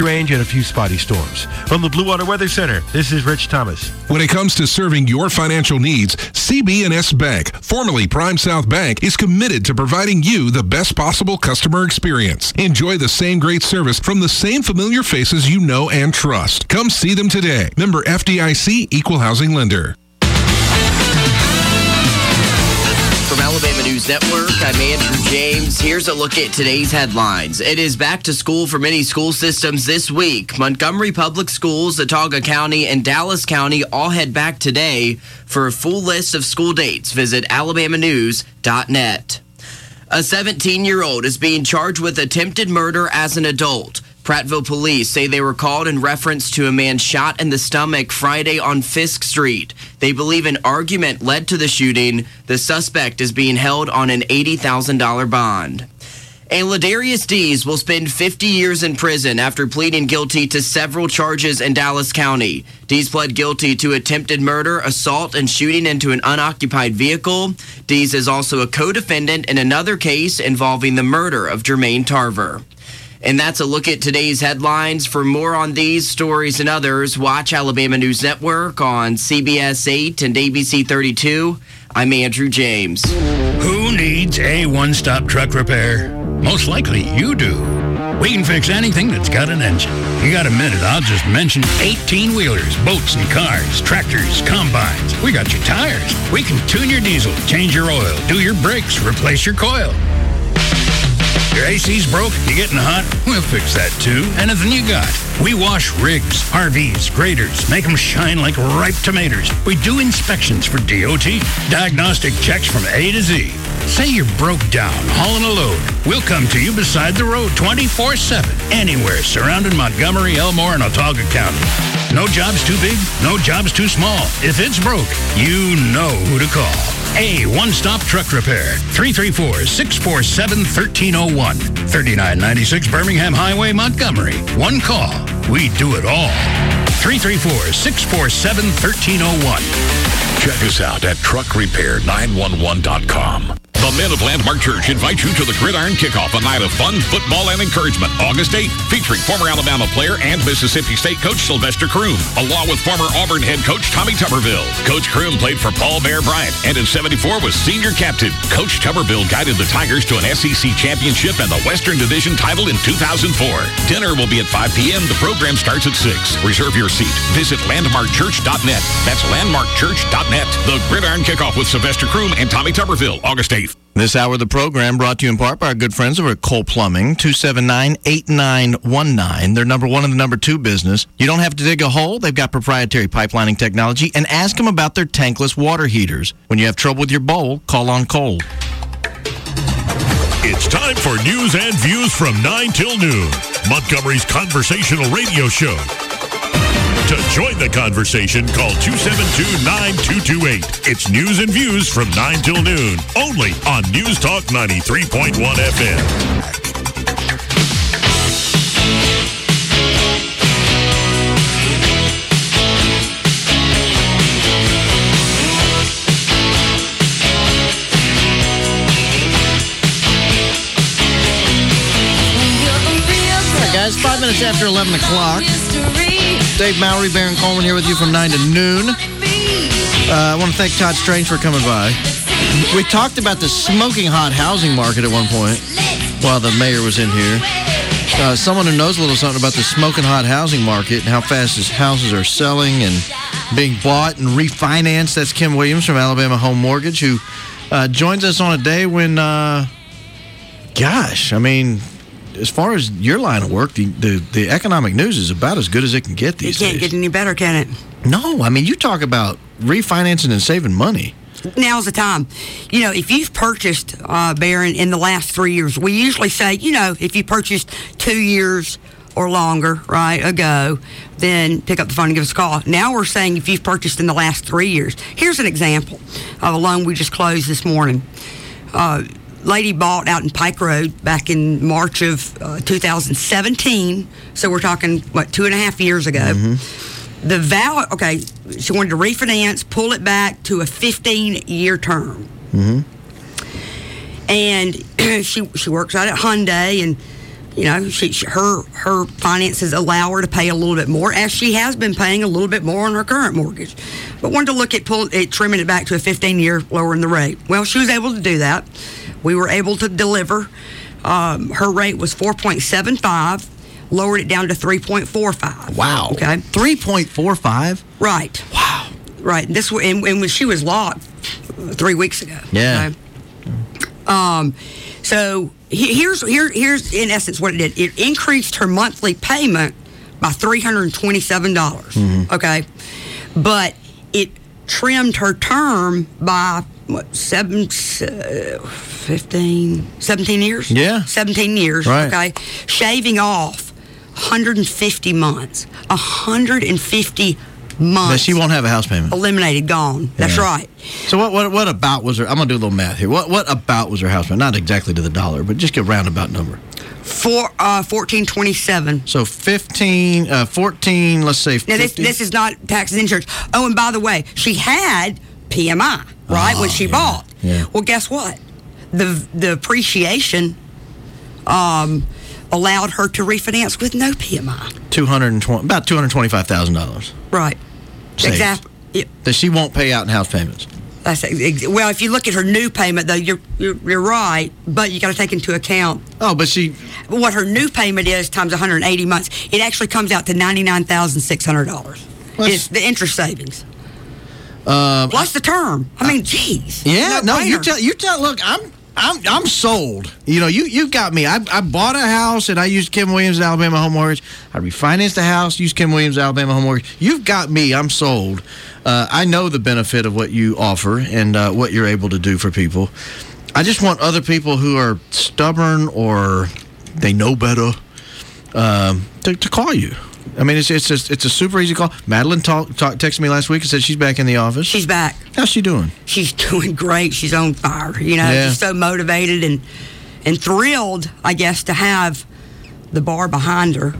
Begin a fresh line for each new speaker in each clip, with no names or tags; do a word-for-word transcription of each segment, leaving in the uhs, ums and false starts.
range and a few spotty storms. From the Blue Water Weather Center, this is Rich Thomas.
When it comes to serving your financial needs, C B and S Bank, formerly Prime South Bank, is committed to providing you the best possible customer experience. Enjoy the same great service from the same familiar faces you know and trust. Come see them today. Member F D I C, Equal Housing Lender.
From Alabama News Network, I'm Andrew James. Here's a look at today's headlines. It is back to school for many school systems this week. Montgomery Public Schools, Watauga County, and Dallas County all head back today. For a full list of school dates, visit alabama news dot net. A seventeen-year-old is being charged with attempted murder as an adult. Prattville police say they were called in reference to a man shot in the stomach Friday on Fisk Street. They believe an argument led to the shooting. The suspect is being held on an eighty thousand dollars bond. And Ladarius Dees will spend fifty years in prison after pleading guilty to several charges in Dallas County. Dees pled guilty to attempted murder, assault, and shooting into an unoccupied vehicle. Dees is also a co-defendant in another case involving the murder of Jermaine Tarver. And that's a look at today's headlines. For more on these stories and others, watch Alabama News Network on C B S eight and A B C thirty-two. I'm Andrew James.
Who needs a one-stop truck repair? Most likely you do. We can fix anything that's got an engine. You got a minute, I'll just mention eighteen-wheelers, boats and cars, tractors, combines. We got your tires. We can tune your diesel, change your oil, do your brakes, replace your coil. Your A C's broke, you getting hot? We'll fix that too. Anything you got. We wash rigs, R Vs, graders, make them shine like ripe tomatoes. We do inspections for D O T, diagnostic checks from A to Z. Say you're broke down, hauling a load. We'll come to you beside the road twenty-four seven, anywhere surrounding Montgomery, Elmore, and Watauga County. No job's too big, no job's too small. If it's broke, you know who to call. A one-stop truck repair. three three four, six four seven, one three zero one. thirty-nine ninety-six Birmingham Highway, Montgomery. One call. We do it all. three three four, six four seven, one three zero one.
Check us out at truck repair nine one one dot com. The men of Landmark Church invite you to the Gridiron Kickoff, a night of fun, football, and encouragement, August eighth, featuring former Alabama player and Mississippi State coach Sylvester Croom, along with former Auburn head coach Tommy Tuberville. Coach Croom played for Paul Bear Bryant, and in seventy-four was senior captain. Coach Tuberville guided the Tigers to an S E C championship and the Western Division title in two thousand four. Dinner will be at five p.m. The program starts at six. Reserve your seat. Visit landmark church dot net. That's landmark church dot net. The Gridiron Kickoff with Sylvester Croom and Tommy Tuberville, August eighth.
This hour of the program brought to you in part by our good friends over at Cole Plumbing, two seven nine, eight nine one nine. They're number one in the number two business. You don't have to dig a hole. They've got proprietary pipelining technology. And ask them about their tankless water heaters. When you have trouble with your bowl, call on Cole.
It's time for news and views from nine till noon. Montgomery's conversational radio show. To join the conversation, call two seven two, nine two two eight. It's news and views from nine till noon, only on News Talk ninety-three point one F M.
Guys, five minutes after eleven o'clock. Dave Mowry, Baron Coleman here with you from nine to noon. Uh, I want to thank Todd Strange for coming by. We talked about the smoking hot housing market at one point while the mayor was in here. Uh, someone who knows a little something about the smoking hot housing market and how fast his houses are selling and being bought and refinanced. That's Kim Williams from Alabama Home Mortgage, who uh, joins us on a day when, uh, gosh, I mean... as far as your line of work, the, the, the economic news is about as good as it can get these days.
It can't
days.
get any better, can it?
No, I mean, you talk about refinancing and saving money.
Now's the time. You know, if you've purchased, uh, Baron, in the last three years, we usually say, you know, if you purchased two years or longer, right, ago, then pick up the phone and give us a call. Now we're saying if you've purchased in the last three years. Here's an example of a loan we just closed this morning. Uh, lady bought out in Pike Road back in March of uh, two thousand seventeen. So we're talking, what, two and a half years ago. Mm-hmm. The value, okay, she wanted to refinance, pull it back to a fifteen-year term. Mm-hmm. And she she works out at Hyundai, and you know, she, she, her her finances allow her to pay a little bit more, as she has been paying a little bit more on her current mortgage. But wanted to look at pull, at trimming it back to a fifteen-year, lowering the rate. Well, she was able to do that. We were able to deliver. Um, her rate was four point seven five, lowered it down to three point four five.
Wow.
Okay.
three point four five?
Right.
Wow.
Right. This and, and when she was locked three weeks ago.
Yeah.
Okay? Um. So he, here's here here's in essence what it did. It increased her monthly payment by three hundred and twenty-seven dollars. Mm-hmm. Okay, but it trimmed her term by what seven, uh, fifteen, seventeen years.
Yeah,
seventeen years.
Right.
Okay, shaving off one hundred fifty months. one hundred fifty months.
That she won't have a house payment.
Eliminated, gone. That's
Yeah.
right.
So what, what what about was her? I'm gonna do a little math here. What what about was her house payment? Not exactly to the dollar, but just get a roundabout number.
Four uh, fourteen twenty seven.
So fifteen, uh, fourteen. Let's say.
Now this this is not taxes and insurance. Oh, and by the way, she had P M I right
Oh,
when she
yeah.
bought.
Yeah.
Well, guess what? The the appreciation um, allowed her to refinance with no P M I.
Two hundred and twenty, about two hundred twenty-five thousand dollars.
Right.
Saved.
Exactly. Yeah.
That she won't pay out in house payments.
That's ex- well, if you look at her new payment, though, you're you're, you're right, but you got to take into account.
Oh, but she.
What her new payment is times one hundred eighty months, it actually comes out to ninety-nine thousand six hundred dollars. It's the interest savings.
Um,
Plus the term. I mean, geez.
Yeah, no, you
brainer.
tell you tell. Look, I'm I'm I'm sold. You know, you you got me. I I bought a house and I used Kim Williams Alabama Home Mortgage. I refinanced the house, used Kim Williams Alabama Home Mortgage. You've got me. I'm sold. Uh, I know the benefit of what you offer and uh, what you're able to do for people. I just want other people who are stubborn or they know better um, to, to call you. I mean, it's it's just, it's a super easy call. Madeline talk, talk, texted me last week and said she's back in the office.
She's back.
How's she doing?
She's doing great. She's on fire. You know,
Yeah.
she's so motivated and and thrilled, I guess, to have the bar behind her.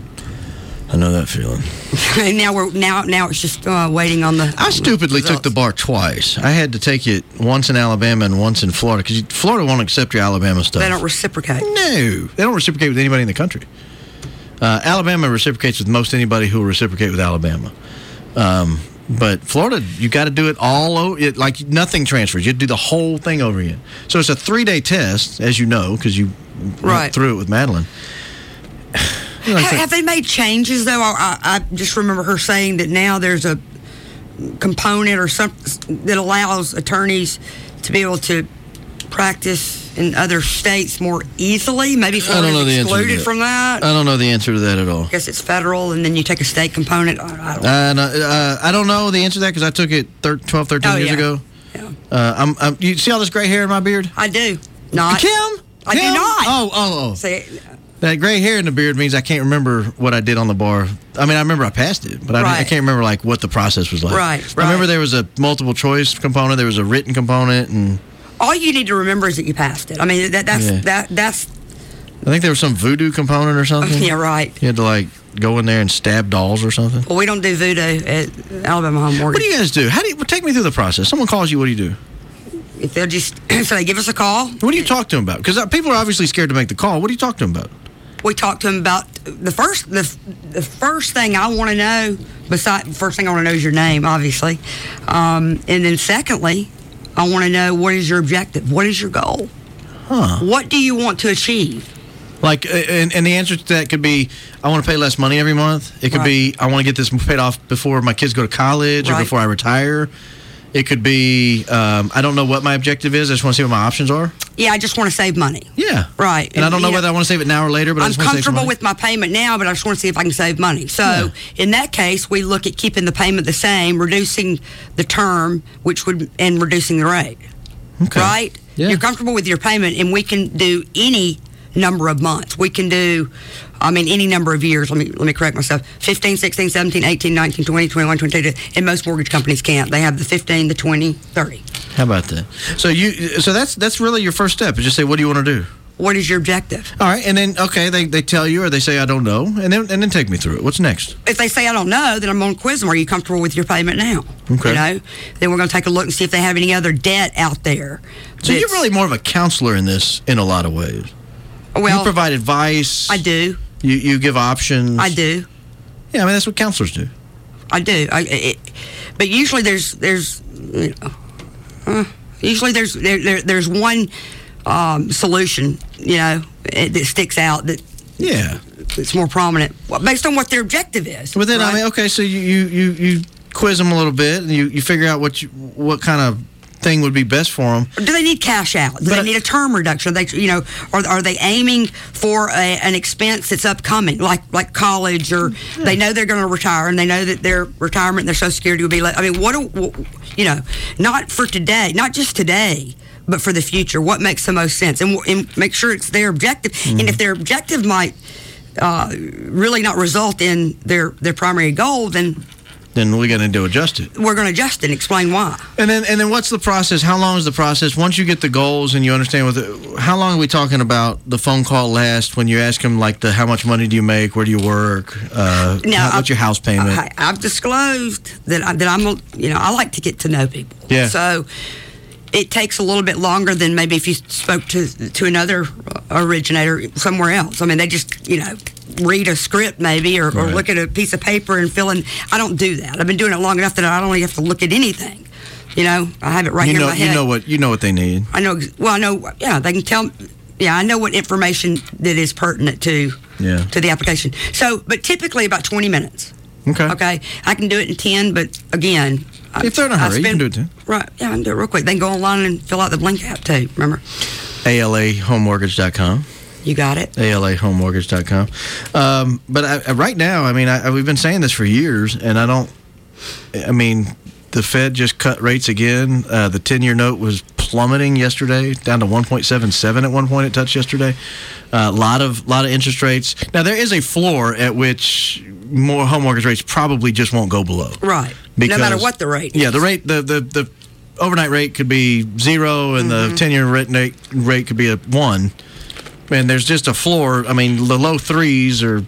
I know that feeling.
And now we're now now it's just uh, waiting on the.
I stupidly
results.
took the bar twice. I had to take it once in Alabama and once in Florida because Florida won't accept your Alabama stuff.
They don't reciprocate.
No, they don't reciprocate with anybody in the country. Uh, Alabama reciprocates with most anybody who will reciprocate with Alabama. Um, but Florida, you got to do it all over. It, like nothing transfers. You have to do the whole thing over again. So it's a three-day test, as you know, because you
Right.
went through it with Madeline. You know, I
Ha-
think-
have they made changes though? I, I I just remember her saying that now there's a component or something that allows attorneys to be able to practice in other states more easily. Maybe
I don't know
Florida's
the answer to
excluded
that.
from that.
I don't know the answer to that at all.
I guess it's federal, and then you take a state component. I, I don't.
Uh, no, uh, I don't know the answer to that because I took it thir- twelve, thirteen
Oh,
years
yeah.
ago.
Yeah.
Uh, I'm, I'm, you see all this gray hair in my beard?
I do not.
Kim?
I do
Kim?
not.
Oh, oh, oh.
See,
That gray hair in the beard means I can't remember what I did on the bar. I mean, I remember I passed it, but I,
Right.
I can't remember like what the process was like.
Right,
I remember
right.
there was a multiple choice component, there was a written component, and
all you need to remember is that you passed it. I mean, that that's
Yeah.
that that's
I think there was some voodoo component or something.
yeah, right.
You had to like go in there and stab dolls or something.
Well, we don't do voodoo at Alabama Home Mortgage.
What do you guys do? How do you well, take me through the process? Someone calls you, what do you do?
If they'll just so they give us a call.
What do you talk to them about? Because people are obviously scared to make the call. What do you talk to them about?
We talk to them about the first the the first thing I want to know. Besides, first thing I want to know is your name, obviously, um, and then secondly, I want to know what is your objective, what is your goal,
Huh?
what do you want to achieve?
Like, uh, and, and the answer to that could be, I want to pay less money every month. It could
Right.
be, I want to get this paid off before my kids go to college or
Right.
before I retire. It could be, um, I don't know what my objective is. I just want to see what my options are.
Yeah, I just want to save money.
Yeah.
Right.
And I don't know
you
whether I want to save it now or later, but I
I'm
just want to save some
comfortable
money.
with my payment now, but I just want to see if I can save money. So
Yeah.
in that case, we look at keeping the payment the same, reducing the term, which would and reducing the rate.
Okay.
Right?
Yeah.
You're comfortable with your payment, and we can do any number of months. We can do, I mean, any number of years. Let me let me correct myself. fifteen, sixteen, seventeen, eighteen, nineteen, twenty, twenty-one, twenty-two. And most mortgage companies can't. They have the fifteen, the twenty, thirty.
How about that? So you, so that's that's really your first step. Is just say, what do you want to do?
What is your objective?
All right, and then okay, they, they tell you or they say I don't know, and then and then take me through it. What's next?
If they say I don't know, then I'm going to quiz them. Are you comfortable with your payment now?
Okay.
You know, then we're going to take a look and see if they have any other debt out there.
So you're
that's-
really more of a counselor in this in a lot of ways.
Well,
you provide advice.
I do.
You you give options.
I do.
Yeah, I mean that's what counselors do.
I do. I, it, but usually there's there's you know, uh, usually there's there, there there's one um, solution, you know, that sticks out that
yeah
it's more prominent based on what their objective is.
But then
right?
I mean, okay, so you you you, you quiz them a little bit, and you, you figure out what you what kind of thing would be best for them.
Do they need cash out? Do
but
they need a term reduction? Are they, you know, are, are they aiming for a, an expense that's upcoming, like like college, or yeah. they know they're going to retire and they know that their retirement, their Social Security will be less? I mean, what do you know? Not for today, not just today, but for the future. What makes the most sense, and, and make sure it's their objective. Mm-hmm. And if their objective might uh, really not result in their their primary goal, then.
Then we're going to adjust it.
We're going to adjust it and explain why.
And then, and then, what's the process? How long is the process? Once you get the goals and you understand what, the, how long are we talking about? The phone call last when you ask them like the how much money do you make? Where do you work? Uh,
now,
how, what's your house payment?
I, I've disclosed that I, that I'm a, you know I like to get to know people.
Yeah.
So it takes a little bit longer than maybe if you spoke to to another originator somewhere else. I mean, they just you know. read a script maybe or, or
right.
look at a piece of paper and fill in. I don't do that. I've been doing it long enough that I don't really have to look at anything. You know, I have it right
you
here
know,
in my head.
You know what you know what they need.
I know. Well, I know. Yeah, they can tell. Yeah, I know what information that is pertinent to
yeah.
to the application. So, but typically about twenty minutes.
Okay.
Okay. I can do it in ten, but again,
if they're in a hurry,
spend,
you can do it too.
Right. Yeah, I can do it real quick. They can go online and fill out the Blink app too. Remember?
A L A home mortgage dot com.
You got it.
A L A home mortgage dot com. Um, but I, I, right now, I mean, I, I, we've been saying this for years, and I don't, I mean, the Fed just cut rates again. Uh, the ten-year note was plummeting yesterday, down to one point seven seven at one point it touched yesterday. A uh, lot of lot of interest rates. Now, there is a floor at which more home mortgage rates probably just won't go below.
Right.
Because,
no matter what the rate
Yeah,
is.
the rate, the, the, the overnight rate could be zero, and mm-hmm. the ten-year rate, rate could be a one. And there's just a floor. I mean, the low threes are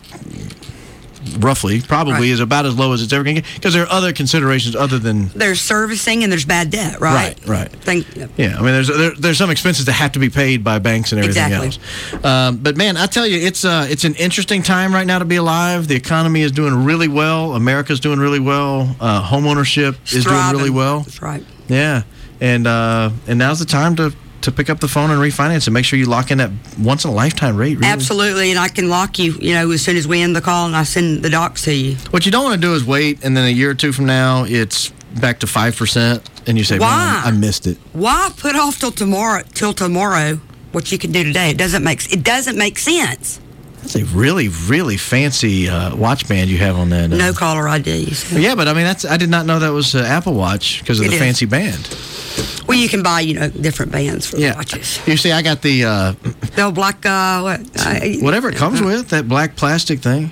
roughly, probably,
right.
is about as low as it's ever going to get. Because there are other considerations other than...
There's servicing and there's bad debt, right?
Right, right.
Think,
yeah. yeah, I mean, there's there, there's some expenses that have to be paid by banks and everything
exactly.
else. Um, but, man, I tell you, it's uh, it's an interesting time right now to be alive. The economy is doing really well. America's doing really well. Uh, home ownership is
Striving.
doing really well.
That's right.
Yeah. And, uh, and now's the time to... to pick up the phone and refinance and make sure you lock in that once-in-a-lifetime rate. Really.
Absolutely, and I can lock you, you know, as soon as we end the call and I send the docs to you.
What you don't want to do is wait, and then a year or two from now, it's back to five percent, and you say,
Why?
man, I missed it.
Why put off till tomorrow, till tomorrow what you can do today? It doesn't make, it doesn't make sense.
That's a really, really fancy uh, watch band you have on that. Uh,
no caller I D. So.
Yeah, but I mean, that's I did not know that was uh, Apple Watch because of
it
the
is.
fancy band.
Well, you can buy, you know, different bands for
yeah.
watches.
You see, I got the... Uh,
the old black, uh, what? I,
whatever it comes uh, with, that black plastic thing.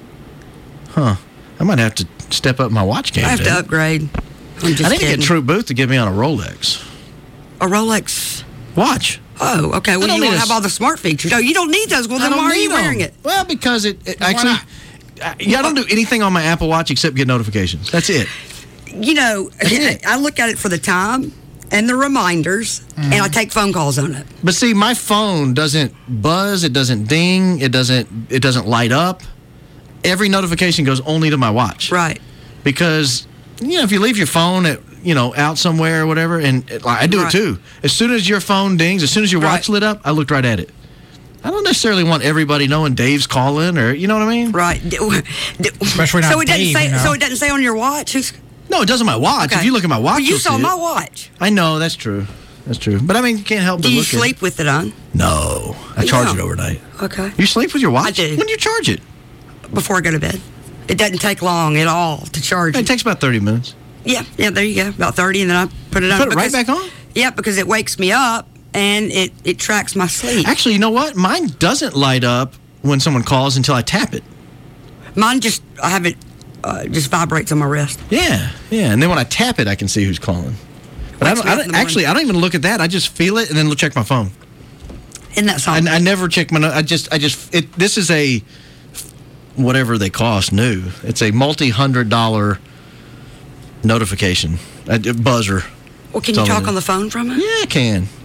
Huh. I might have to step up my watch game.
I have
today.
to upgrade. I'm just
I need
kidding.
to get True Booth to get me on a Rolex.
A Rolex?
Watch.
Oh, okay. Well, you don't have all the smart features. No, you don't need those. Well, then why are you
them.
wearing it?
Well, because it, it actually... I, yeah, I don't do anything on my Apple Watch except get notifications. That's it.
You know, I look at it for the time and the reminders, mm-hmm. and I take phone calls on it.
But see, my phone doesn't buzz, it doesn't ding, it doesn't it doesn't light up. Every notification goes only to my watch.
Right.
Because, you know, if you leave your phone at, you know, out somewhere or whatever, and it, I do right. it too. As soon as your phone dings, as soon as your
right.
watch lit up, I looked right at it. I don't necessarily want everybody knowing Dave's calling, or you know what I mean?
Right.
Especially not
so it doesn't
Dave,
say.
you know?
So it doesn't say on your watch. Who's,
no, it doesn't on my watch.
Okay.
If you look at my watch,
well, you
you'll
saw
see
my
it.
watch.
I know that's true. That's true. But I mean, you can't help but
do you
look
sleep
at it.
with it on?
No, I charge
yeah.
it overnight.
Okay.
You sleep with your watch?
I do.
When do you charge it?
Before I go to bed. It doesn't take long at all to charge
it.
It
It takes about thirty minutes.
Yeah, yeah. There you go. About thirty, and then I put it on.
Put it
because,
right back on.
Yeah, because it wakes me up and it it tracks my sleep.
Actually, you know what? Mine doesn't light up when someone calls until I tap it.
Mine just, I have it, uh, just vibrates on my wrist.
Yeah, yeah. And then when I tap it, I can see who's calling. But I don't, I don't actually, I don't even look at that. I just feel it and then check my phone.
Isn't that something?
I, I never check my, I just, I just, it, this is a, whatever they cost new. It's a multi-hundred dollar notification, a buzzer.
Well, can you talk on the phone from it?
Yeah, I can.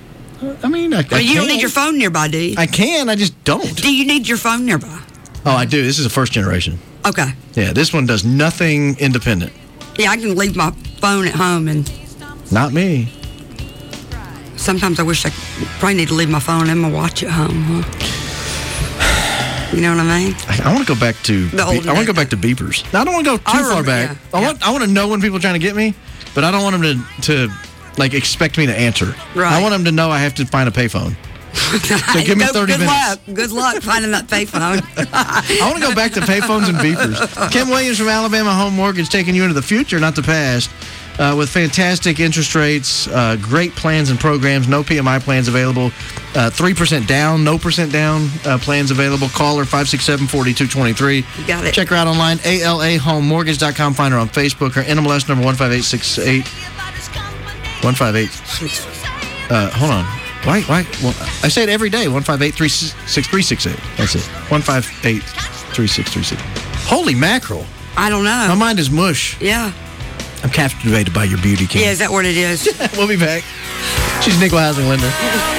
I mean, I, I
Well, you don't
can.
need your phone nearby, do you?
I can, I just don't.
Do you need your phone nearby?
Oh, I do. This is a first generation.
Okay.
Yeah, this one does nothing independent.
Yeah, I can leave my phone at home, and
Not me.
sometimes I wish I probably need to leave my phone and my watch at home. Huh? You know what I mean?
I, I want to go back to.
The old
Be- I want to go back to beepers. Now, I don't want to go too
I
far
remember,
back.
yeah,
I
yeah.
want. I want to know when people are trying to get me, but I don't want them to to like expect me to answer.
Right.
I want them to know I have to find a payphone. So give me
Go-
thirty
good
minutes.
luck. Good luck finding that payphone.
I want to go back to payphones and beepers. Kim Williams from Alabama Home Mortgage taking you into the future, not the past, uh, with fantastic interest rates, uh, great plans and programs, no P M I plans available, uh, three percent down, no percent down uh, plans available. Call her five six seven, four two two three.
You got it.
Check her out online, A L A home mortgage dot com. Find her on Facebook. Her N M L S number one five eight six eight. one five eight. Uh, hold on. Why? Why? Well, I say it every day. one five eight, three six three six eight. That's it. one five eight, three six three six. Holy mackerel.
I don't know.
My mind is mush.
Yeah.
I'm captivated by your beauty, Kim.
Yeah, is that what it is?
We'll be back. She's Nickel Housing Lender.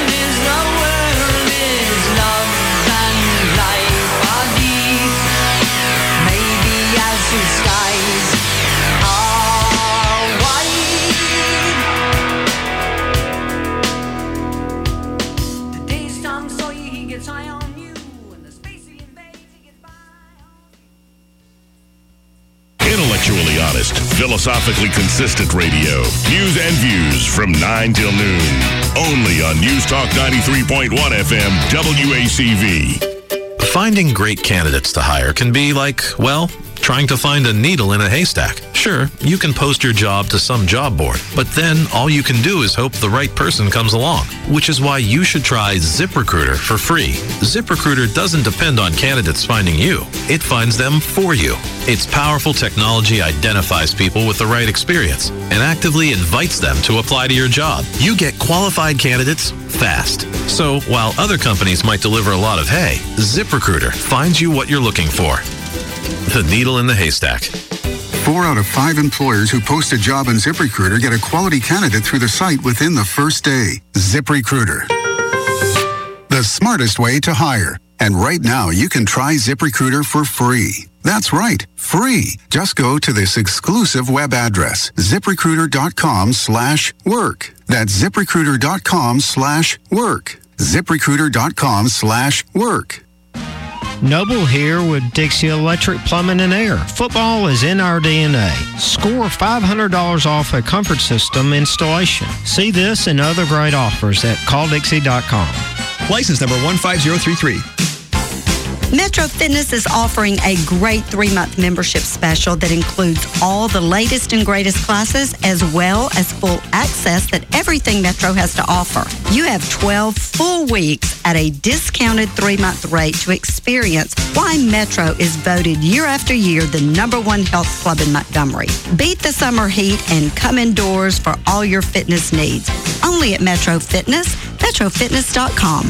Intellectually honest, philosophically consistent radio. News and views from nine till noon. Only on News Talk ninety-three point one F M W A C V.
Finding great candidates to hire can be like, well, trying to find a needle in a haystack. Sure, you can post your job to some job board, but then all you can do is hope the right person comes along, which is why you should try ZipRecruiter for free. ZipRecruiter doesn't depend on candidates finding you. It finds them for you. Its powerful technology identifies people with the right experience and actively invites them to apply to your job. You get qualified candidates fast. So while other companies might deliver a lot of hay, ZipRecruiter finds you what you're looking for. The needle in the haystack.
Four out of five employers who post a job on ZipRecruiter get a quality candidate through the site within the first day. ZipRecruiter. The smartest way to hire. And right now, you can try ZipRecruiter for free. That's right, free. Just go to this exclusive web address, ZipRecruiter.com slash work. That's ZipRecruiter.com slash work. ZipRecruiter.com slash work.
Noble here with Dixie Electric Plumbing and Air. Football is in our D N A. Score five hundred dollars off a comfort system installation. See this and other great offers at call dixie dot com.
License number one five zero three three.
Metro Fitness is offering a great three-month membership special that includes all the latest and greatest classes as well as full access that everything Metro has to offer. You have twelve full weeks at a discounted three-month rate to experience why Metro is voted year after year the number one health club in Montgomery. Beat the summer heat and come indoors for all your fitness needs. Only at Metro Fitness, metro fitness dot com.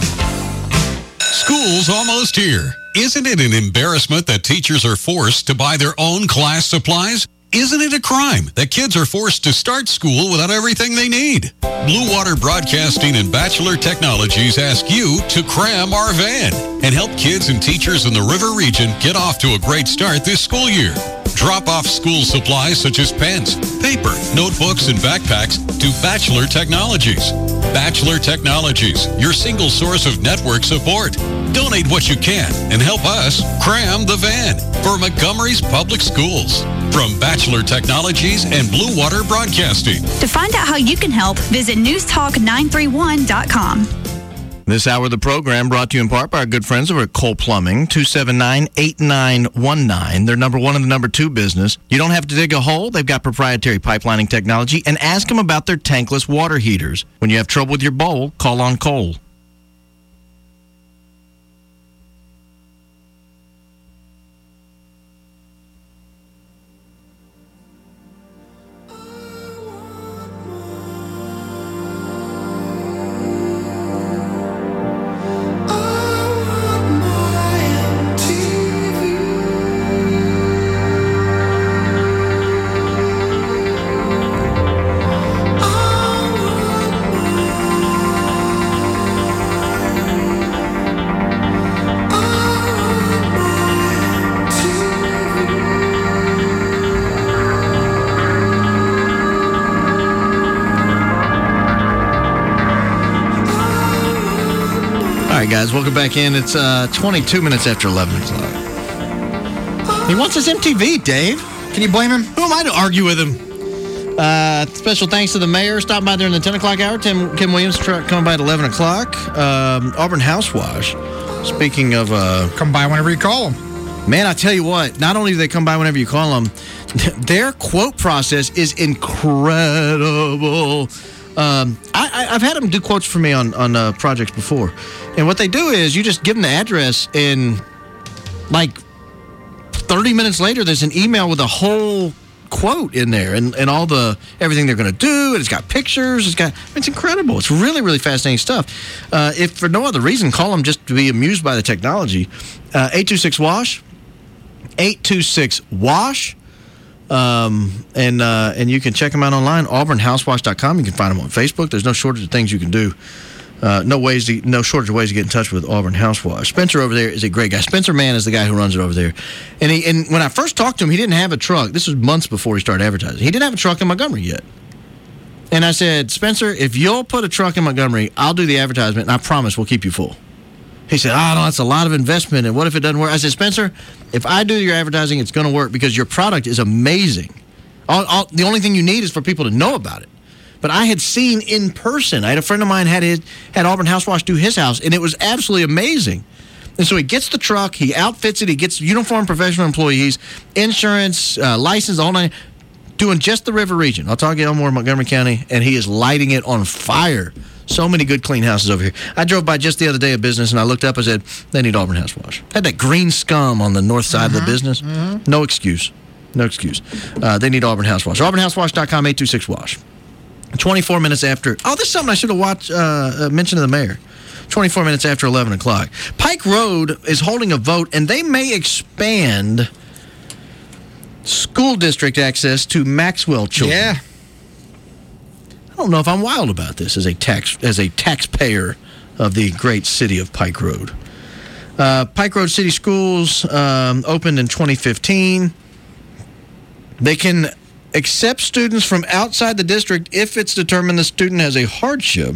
School's almost here. Isn't it an embarrassment that teachers are forced to buy their own class supplies? Isn't it a crime that kids are forced to start school without everything they need? Blue Water Broadcasting and Bachelor Technologies ask you to cram our van and help kids and teachers in the River Region get off to a great start this school year. Drop off school supplies such as pens, paper, notebooks, and backpacks to Bachelor Technologies. Bachelor Technologies, your single source of network support. Donate what you can and help us cram the van for Montgomery's public schools. From Bachelor Technologies and Blue Water Broadcasting.
To find out how you can help, visit news talk nine three one dot com.
This hour of the program brought to you in part by our good friends over at Cole Plumbing, two seven nine, eight nine one nine. They're number one in the number two business. You don't have to dig a hole. They've got proprietary pipelining technology. And ask them about their tankless water heaters. When you have trouble with your bowl, call on Cole. right, guys, welcome back in. It's uh, twenty-two minutes after eleven o'clock. He wants his M T V, Dave.
Can you blame him?
Who am I to argue with him? Uh, special thanks to the mayor. Stop by during the ten o'clock hour. Tim Kim Williams truck coming by at eleven o'clock. Um, Auburn House Wash. Speaking of... Uh,
come by whenever you call them.
Man, I tell you what, not only do they come by whenever you call them, their quote process is incredible. Um, I, I, I've had them do quotes for me on, on uh, projects before. And what they do is you just give them the address, and like thirty minutes later, there's an email with a whole quote in there and, and all the everything they're going to do. And it's got pictures. It's got it's incredible. It's really, really fascinating stuff. Uh, if for no other reason, call them just to be amused by the technology. Uh, eight two six wash. eight two six wash. Um, and uh, and you can check them out online, auburn house wash dot com. You can find them on Facebook. There's no shortage of things you can do. Uh, no ways, to, no shortage of ways to get in touch with Auburn House Wash. Spencer over there is a great guy. Spencer Mann is the guy who runs it over there. And he and when I first talked to him, he didn't have a truck. This was months before he started advertising. He didn't have a truck in Montgomery yet. And I said, Spencer, if you'll put a truck in Montgomery, I'll do the advertisement, and I promise we'll keep you full. He said, oh, no, that's a lot of investment, and what if it doesn't work? I said, Spencer, if I do your advertising, it's going to work because your product is amazing. All, all, the only thing you need is for people to know about it. But I had seen in person. I had a friend of mine had his, had Auburn House Wash do his house, and it was absolutely amazing. And so he gets the truck, he outfits it, he gets uniformed professional employees, insurance, uh, license, the whole nine, doing just the River region. I'll talk to Elmore, Montgomery County, and he is lighting it on fire. So many good, clean houses over here. I drove by just the other day of business, and I looked up and said, they need Auburn House Wash. Had that green scum on the north side mm-hmm. of the business. Mm-hmm. No excuse. No excuse. Uh, they need Auburn House Wash. auburn house wash dot com, eight two six wash. twenty-four minutes after. Oh, this is something I should have watched, uh, mentioned to the mayor. twenty-four minutes after eleven o'clock. Pike Road is holding a vote, and they may expand school district access to Maxwell children.
Yeah.
I don't know if I'm wild about this as a tax as a taxpayer of the great city of Pike Road. Uh, Pike Road City Schools um, opened in twenty fifteen. They can accept students from outside the district if it's determined the student has a hardship.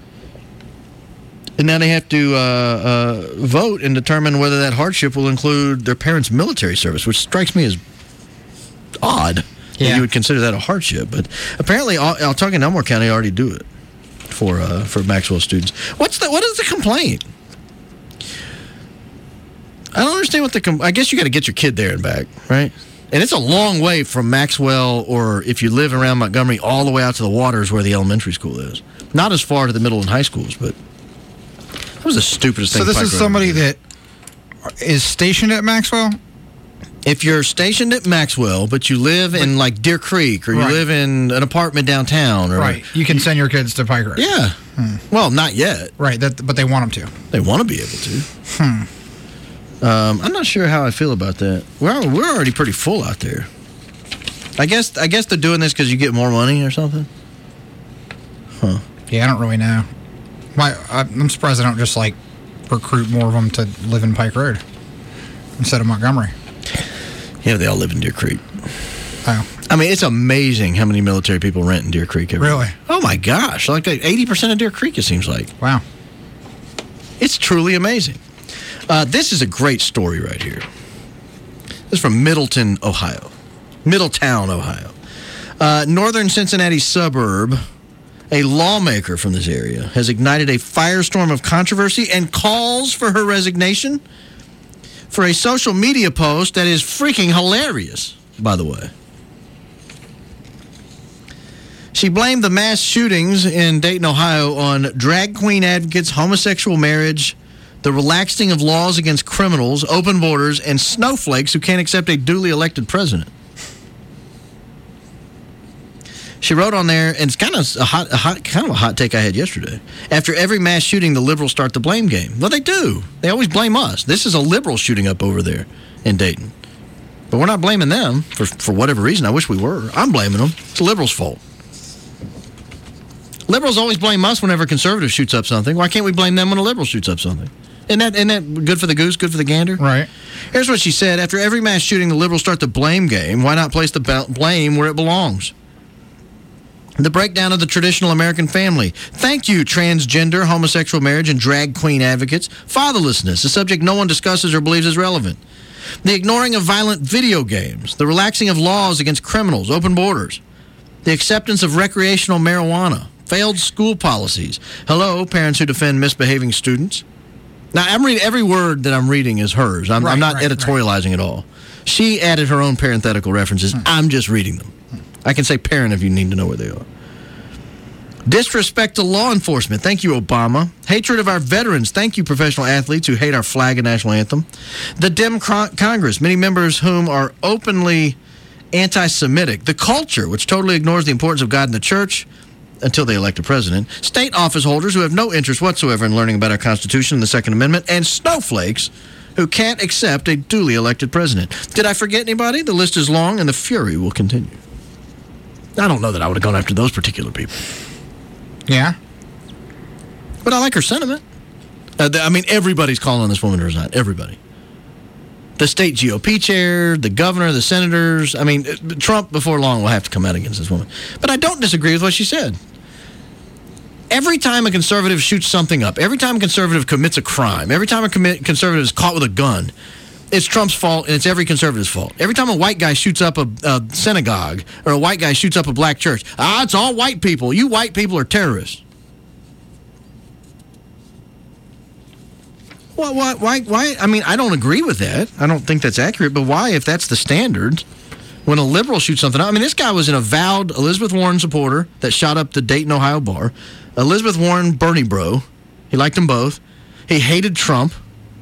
And now they have to uh, uh, vote and determine whether that hardship will include their parents' military service, which strikes me as odd. Yeah. That you would consider that a hardship. But apparently, Altoona and Elmore County already do it for uh, for Maxwell students. What's the what is the complaint? I don't understand what the com- I guess you got to get your kid there and back, right? And it's a long way from Maxwell, or if you live around Montgomery, all the way out to the waters where the elementary school is. Not as far to the middle and high schools, but that was the stupidest thing.
So this
Pike
is
Road
somebody that is stationed at Maxwell?
If you're stationed at Maxwell, but you live in like Deer Creek, or you
right.
live in an apartment downtown, or
right, you can send your kids to Pike Road.
Yeah. Hmm. Well, not yet.
Right, that, but they want them to.
They want to be able to.
Hmm.
Um, I'm not sure how I feel about that. We're we're already pretty full out there. I guess I guess they're doing this because you get more money or something. Huh?
Yeah, I don't really know. Why? I'm surprised they don't just like recruit more of them to live in Pike Road instead of Montgomery.
Yeah, they all live in Deer Creek.
Oh.
I mean, it's amazing how many military people rent in Deer Creek every
Really?
year. Oh, my gosh. Like eighty percent of Deer Creek, it seems like.
Wow.
It's truly amazing. Uh, this is a great story right here. This is from Middleton, Ohio. Middletown, Ohio. Uh, northern Cincinnati suburb, a lawmaker from this area has ignited a firestorm of controversy and calls for her resignation for a social media post that is freaking hilarious, by the way. She blamed the mass shootings in Dayton, Ohio on drag queen advocates, homosexual marriage, the relaxing of laws against criminals, open borders, and snowflakes who can't accept a duly elected president. She wrote on there, and it's kind of a hot, a hot, kind of a hot take I had yesterday. After every mass shooting, the liberals start the blame game. Well, they do. They always blame us. This is a liberal shooting up over there in Dayton. But we're not blaming them for, for whatever reason. I wish we were. I'm blaming them. It's the liberals' fault. Liberals always blame us whenever a conservative shoots up something. Why can't we blame them when a liberal shoots up something? Isn't that, isn't that good for the goose, good for the gander?
Right.
Here's what she said. After every mass shooting, the liberals start the blame game. Why not place the blame where it belongs? The breakdown of the traditional American family. Thank you, transgender, homosexual marriage, and drag queen advocates. Fatherlessness, a subject no one discusses or believes is relevant. The ignoring of violent video games. The relaxing of laws against criminals, open borders. The acceptance of recreational marijuana. Failed school policies. Hello, parents who defend misbehaving students. Now, I'm reading, every word that I'm reading is hers. I'm,
right,
I'm not
right,
editorializing
right.
at all. She added her own parenthetical references. Hmm. I'm just reading them. I can say parent if you need to know where they are. Disrespect to law enforcement. Thank you, Obama. Hatred of our veterans. Thank you, professional athletes who hate our flag and national anthem. The Dem Congress, many members whom are openly anti-Semitic. The culture, which totally ignores the importance of God and the church until they elect a president. State office holders who have no interest whatsoever in learning about our Constitution and the Second Amendment. And snowflakes who can't accept a duly elected president. Did I forget anybody? The list is long and the fury will continue. I don't know that I would have gone after those particular people.
Yeah.
But I like her sentiment. Uh, I mean, everybody's calling on this woman to resign. Everybody. The state G O P chair, the governor, the senators. I mean, Trump before long will have to come out against this woman. But I don't disagree with what she said. Every time a conservative shoots something up, every time a conservative commits a crime, every time a commit, conservative is caught with a gun, it's Trump's fault, and it's every conservative's fault. Every time a white guy shoots up a, a synagogue or a white guy shoots up a black church, ah, it's all white people. You white people are terrorists. Why, why, why, why? I mean, I don't agree with that. I don't think that's accurate, but why, if that's the standard, when a liberal shoots something up? I mean, this guy was an avowed Elizabeth Warren supporter that shot up the Dayton, Ohio bar. Elizabeth Warren, Bernie bro. He liked them both. He hated Trump.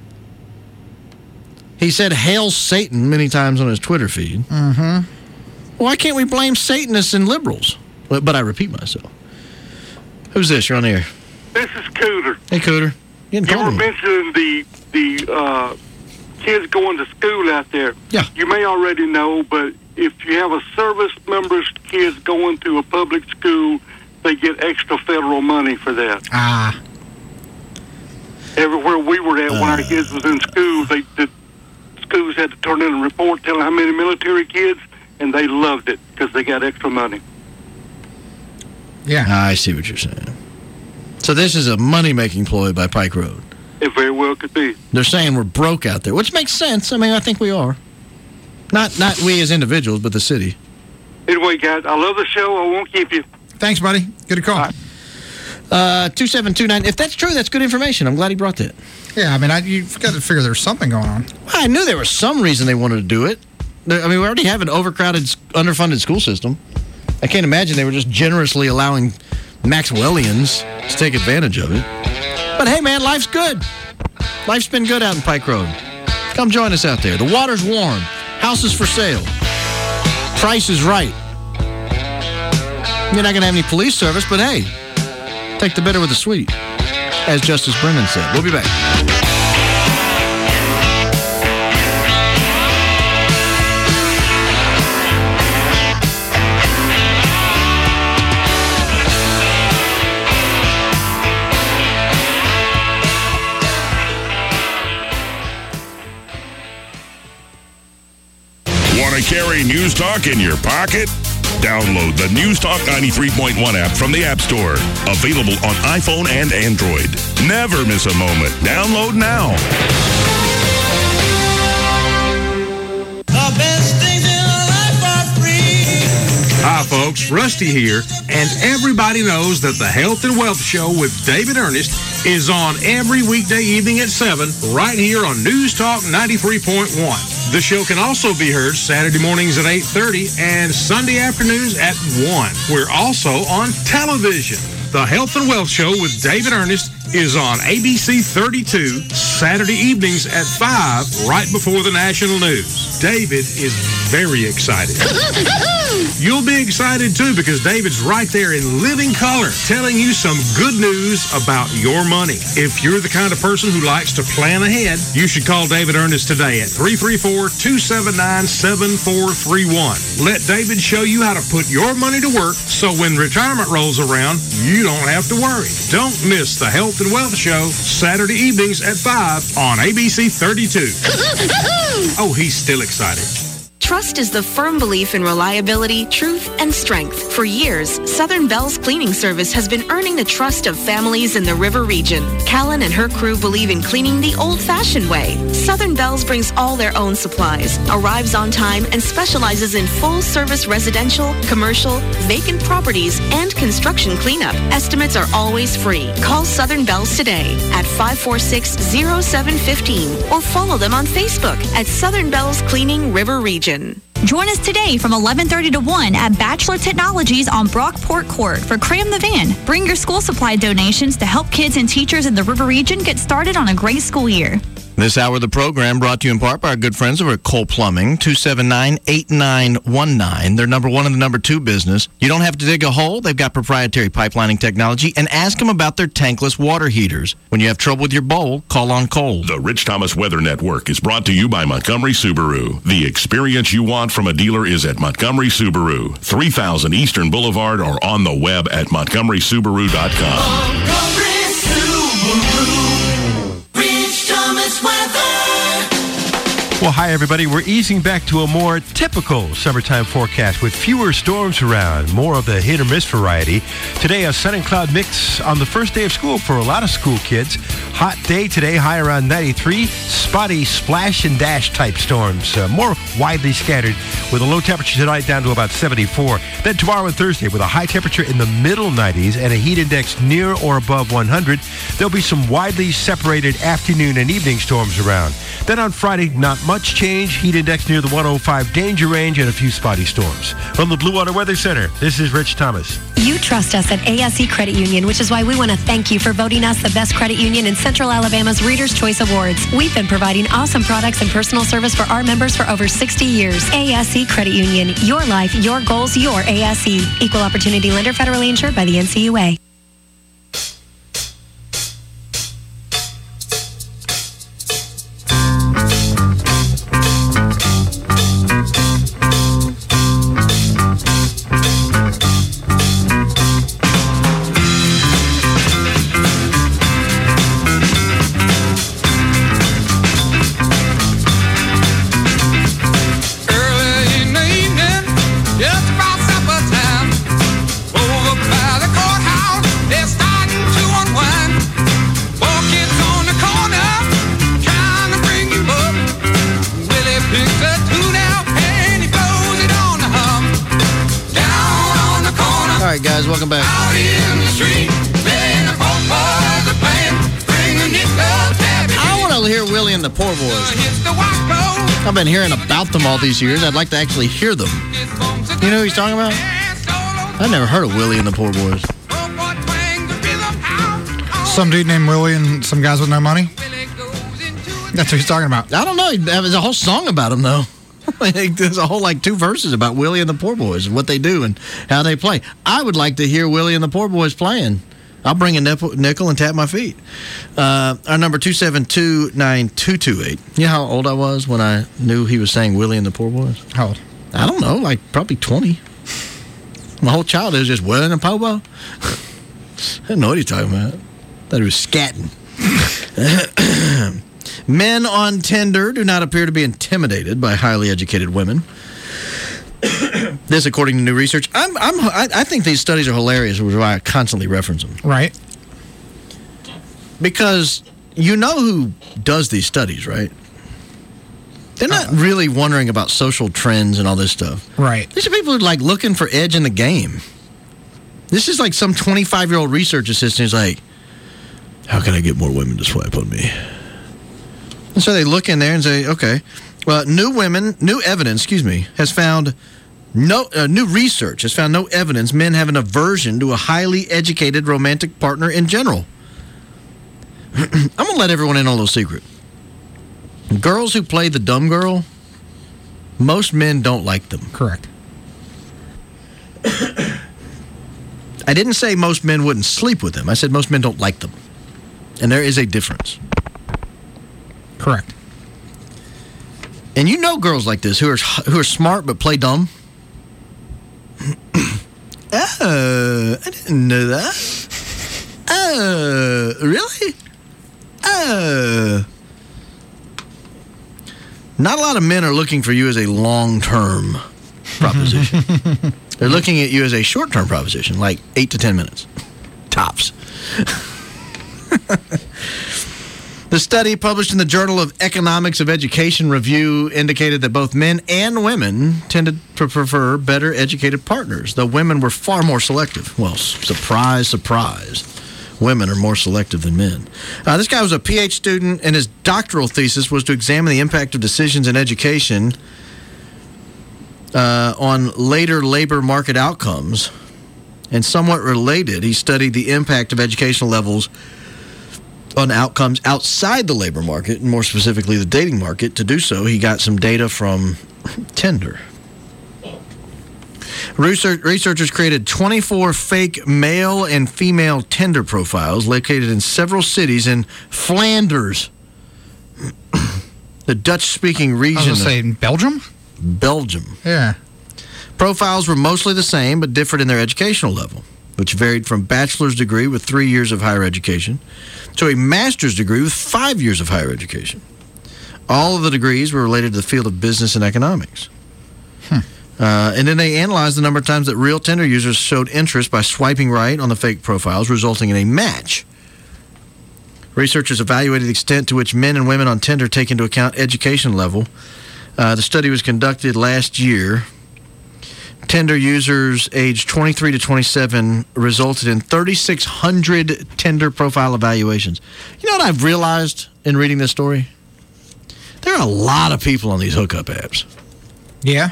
He said, "Hail Satan," many times on his Twitter feed.
Mm-hmm.
Why can't we blame Satanists and liberals? But, but I repeat myself. Who's this? You're on the air.
This is Cooter.
Hey, Cooter. You,
you were mentioning the, the uh, kids going to school out there.
Yeah.
You may already know, but if you have a service member's kids going to a public school, they get extra federal money for that.
Ah.
Everywhere we were at uh, when our kids was in school, they the schools had to turn in a report telling how many military kids, and they loved it because they got extra money.
Yeah.
I see what you're saying. So this is a money-making ploy by Pike Road.
It very well could be.
They're saying we're broke out there, which makes sense. I mean, I think we are. Not not we as individuals, but the city.
Anyway, guys, I love the show. I won't keep you.
Thanks, buddy. Good to call.
Right.
Uh, two seven two nine. If that's true, that's good information. I'm glad he brought that.
Yeah, I mean, I, you've got to figure there's something going on.
Well, I knew there was some reason they wanted to do it. I mean, we already have an overcrowded, underfunded school system. I can't imagine they were just generously allowing Maxwellians to take advantage of it. But hey, man, life's good. Life's been good out in Pike Road. Come join us out there. The water's warm. House is for sale. Price is right. You're not going to have any police service, but hey, take the bitter with the sweet, as Justice Brennan said. We'll be back.
Want to carry News Talk in your pocket? Download the News Talk ninety-three point one app from the App Store. Available on iPhone and Android. Never miss a moment. Download now.
The best things in life are free.
Hi, folks. Rusty here. And everybody knows that the Health and Wealth Show with David Ernest is on every weekday evening at seven right here on News Talk ninety-three point one. The show can also be heard Saturday mornings at eight thirty and Sunday afternoons at one. We're also on television. The Health and Wealth Show with David Ernest is on A B C thirty-two Saturday evenings at five, right before the national news. David is very excited. You'll be excited too because David's right there in living color telling you some good news about your money. If you're the kind of person who likes to plan ahead, you should call David Ernest today at three three four, two seven nine, seven four three one. Let David show you how to put your money to work so when retirement rolls around, you don't have to worry. Don't miss the Health and Wealth Show Saturday evenings at five on A B C thirty-two. Oh, he's still excited.
Trust is the firm belief in reliability, truth, and strength. For years, Southern Bell's cleaning service has been earning the trust of families in the river region. Callan and her crew believe in cleaning the old-fashioned way. Southern Bell's brings all their own supplies, arrives on time, and specializes in full-service residential, commercial, vacant properties, and construction cleanup. Estimates are always free. Call Southern Bell's today at five four six, zero seven one five or follow them on Facebook at Southern Bell's Cleaning River Region.
Join us today from eleven thirty to one at Bachelor Technologies on Brockport Court for Cram the Van. Bring your school supply donations to help kids and teachers in the River Region get started on a great school year.
This hour of the program brought to you in part by our good friends over at Cole Plumbing, two seven nine, eight nine one nine. They're number one in the number two business. You don't have to dig a hole. They've got proprietary pipelining technology. And ask them about their tankless water heaters. When you have trouble with your bowl, call on Cole.
The Rich Thomas Weather Network is brought to you by Montgomery Subaru. The experience you want from a dealer is at Montgomery Subaru, three thousand Eastern Boulevard, or on the web at montgomery subaru dot com.
Montgomery Subaru. Rich Thomas Weather.
Well, hi, everybody. We're easing back to a more typical summertime forecast with fewer storms around, more of the hit or miss variety. Today, a sun and cloud mix on the first day of school for a lot of school kids. Hot day today, high around ninety-three. Spotty splash and dash type storms, uh, more widely scattered with a low temperature tonight down to about seventy-four. Then tomorrow and Thursday with a high temperature in the middle nineties and a heat index near or above one hundred. There'll be some widely separated afternoon and evening storms around. Then on Friday, not much change. Heat index near the one oh five danger range and a few spotty storms. From the Blue Water Weather Center, this is Rich Thomas.
You trust us at A S E Credit Union, which is why we want to thank you for voting us the best credit union in Central Alabama's Reader's Choice Awards. We've been providing awesome products and personal service for our members for over sixty years. A S E Credit Union, your life, your goals, your A S E. Equal Opportunity Lender, federally insured by the N C U A.
Welcome back. I want to hear Willie and the Poor Boys. I've been hearing about them all these years. I'd like to actually hear them. You know who he's talking about? I've never heard of Willie and the Poor Boys.
Some dude named Willie and some guys with no money? That's what he's talking about.
I don't know. There's a whole song about him, though. There's a whole, like, two verses about Willie and the Poor Boys and what they do and how they play. I would like to hear Willie and the Poor Boys playing. I'll bring a nickel and tap my feet. Uh, our number, two seven two, nine two two eight. You know how old I was when I knew he was saying Willie and the Poor Boys?
How old?
I don't know, like probably twenty. My whole childhood was just Willie and the Poor Boy. I didn't know what he was talking about. I thought he was scatting. Men on Tinder do not appear to be intimidated by highly educated women. This, according to new research. I'm, I'm, I, I think these studies are hilarious, which is why I constantly reference them.
Right.
Because you know who does these studies, right? They're not uh, really wondering about social trends and all this stuff.
Right.
These are people who are like looking for edge in the game. This is like some twenty-five-year-old research assistant who's like, how can I get more women to swipe on me? And so they look in there and say, okay, well, new women, new evidence, excuse me, has found no, uh, new research has found no evidence men have an aversion to a highly educated romantic partner in general. I'm going to let everyone in on a little secret. Girls who play the dumb girl, most men don't like them.
Correct.
I didn't say most men wouldn't sleep with them. I said most men don't like them. And there is a difference.
Correct.
And you know girls like this who are who are smart but play dumb. Oh, I didn't know that. Oh, really? Oh. Not a lot of men are looking for you as a long-term proposition. They're looking at you as a short-term proposition, like eight to ten minutes. Tops. The study published in the Journal of Economics of Education Review indicated that both men and women tended to prefer better educated partners, though women were far more selective. Well, surprise, surprise. Women are more selective than men. Uh, this guy was a P H student, and his doctoral thesis was to examine the impact of decisions in education uh, on later labor market outcomes. And somewhat related, he studied the impact of educational levels on outcomes outside the labor market, and more specifically the dating market. To do so, he got some data from Tinder. Research, researchers created twenty-four fake male and female Tinder profiles located in several cities in Flanders, the Dutch-speaking region.
I was going to say, in Belgium?
Belgium.
Yeah.
Profiles were mostly the same, but differed in their educational level, which varied from bachelor's degree with three years of higher education to a master's degree with five years of higher education. All of the degrees were related to the field of business and economics.
Hmm.
Uh, and then they analyzed the number of times that real Tinder users showed interest by swiping right on the fake profiles, resulting in a match. Researchers evaluated the extent to which men and women on Tinder take into account education level. Uh, the study was conducted last year. Tinder users aged twenty-three to twenty-seven resulted in three thousand six hundred Tinder profile evaluations. You know what I've realized in reading this story? There are a lot of people on these hookup apps.
Yeah.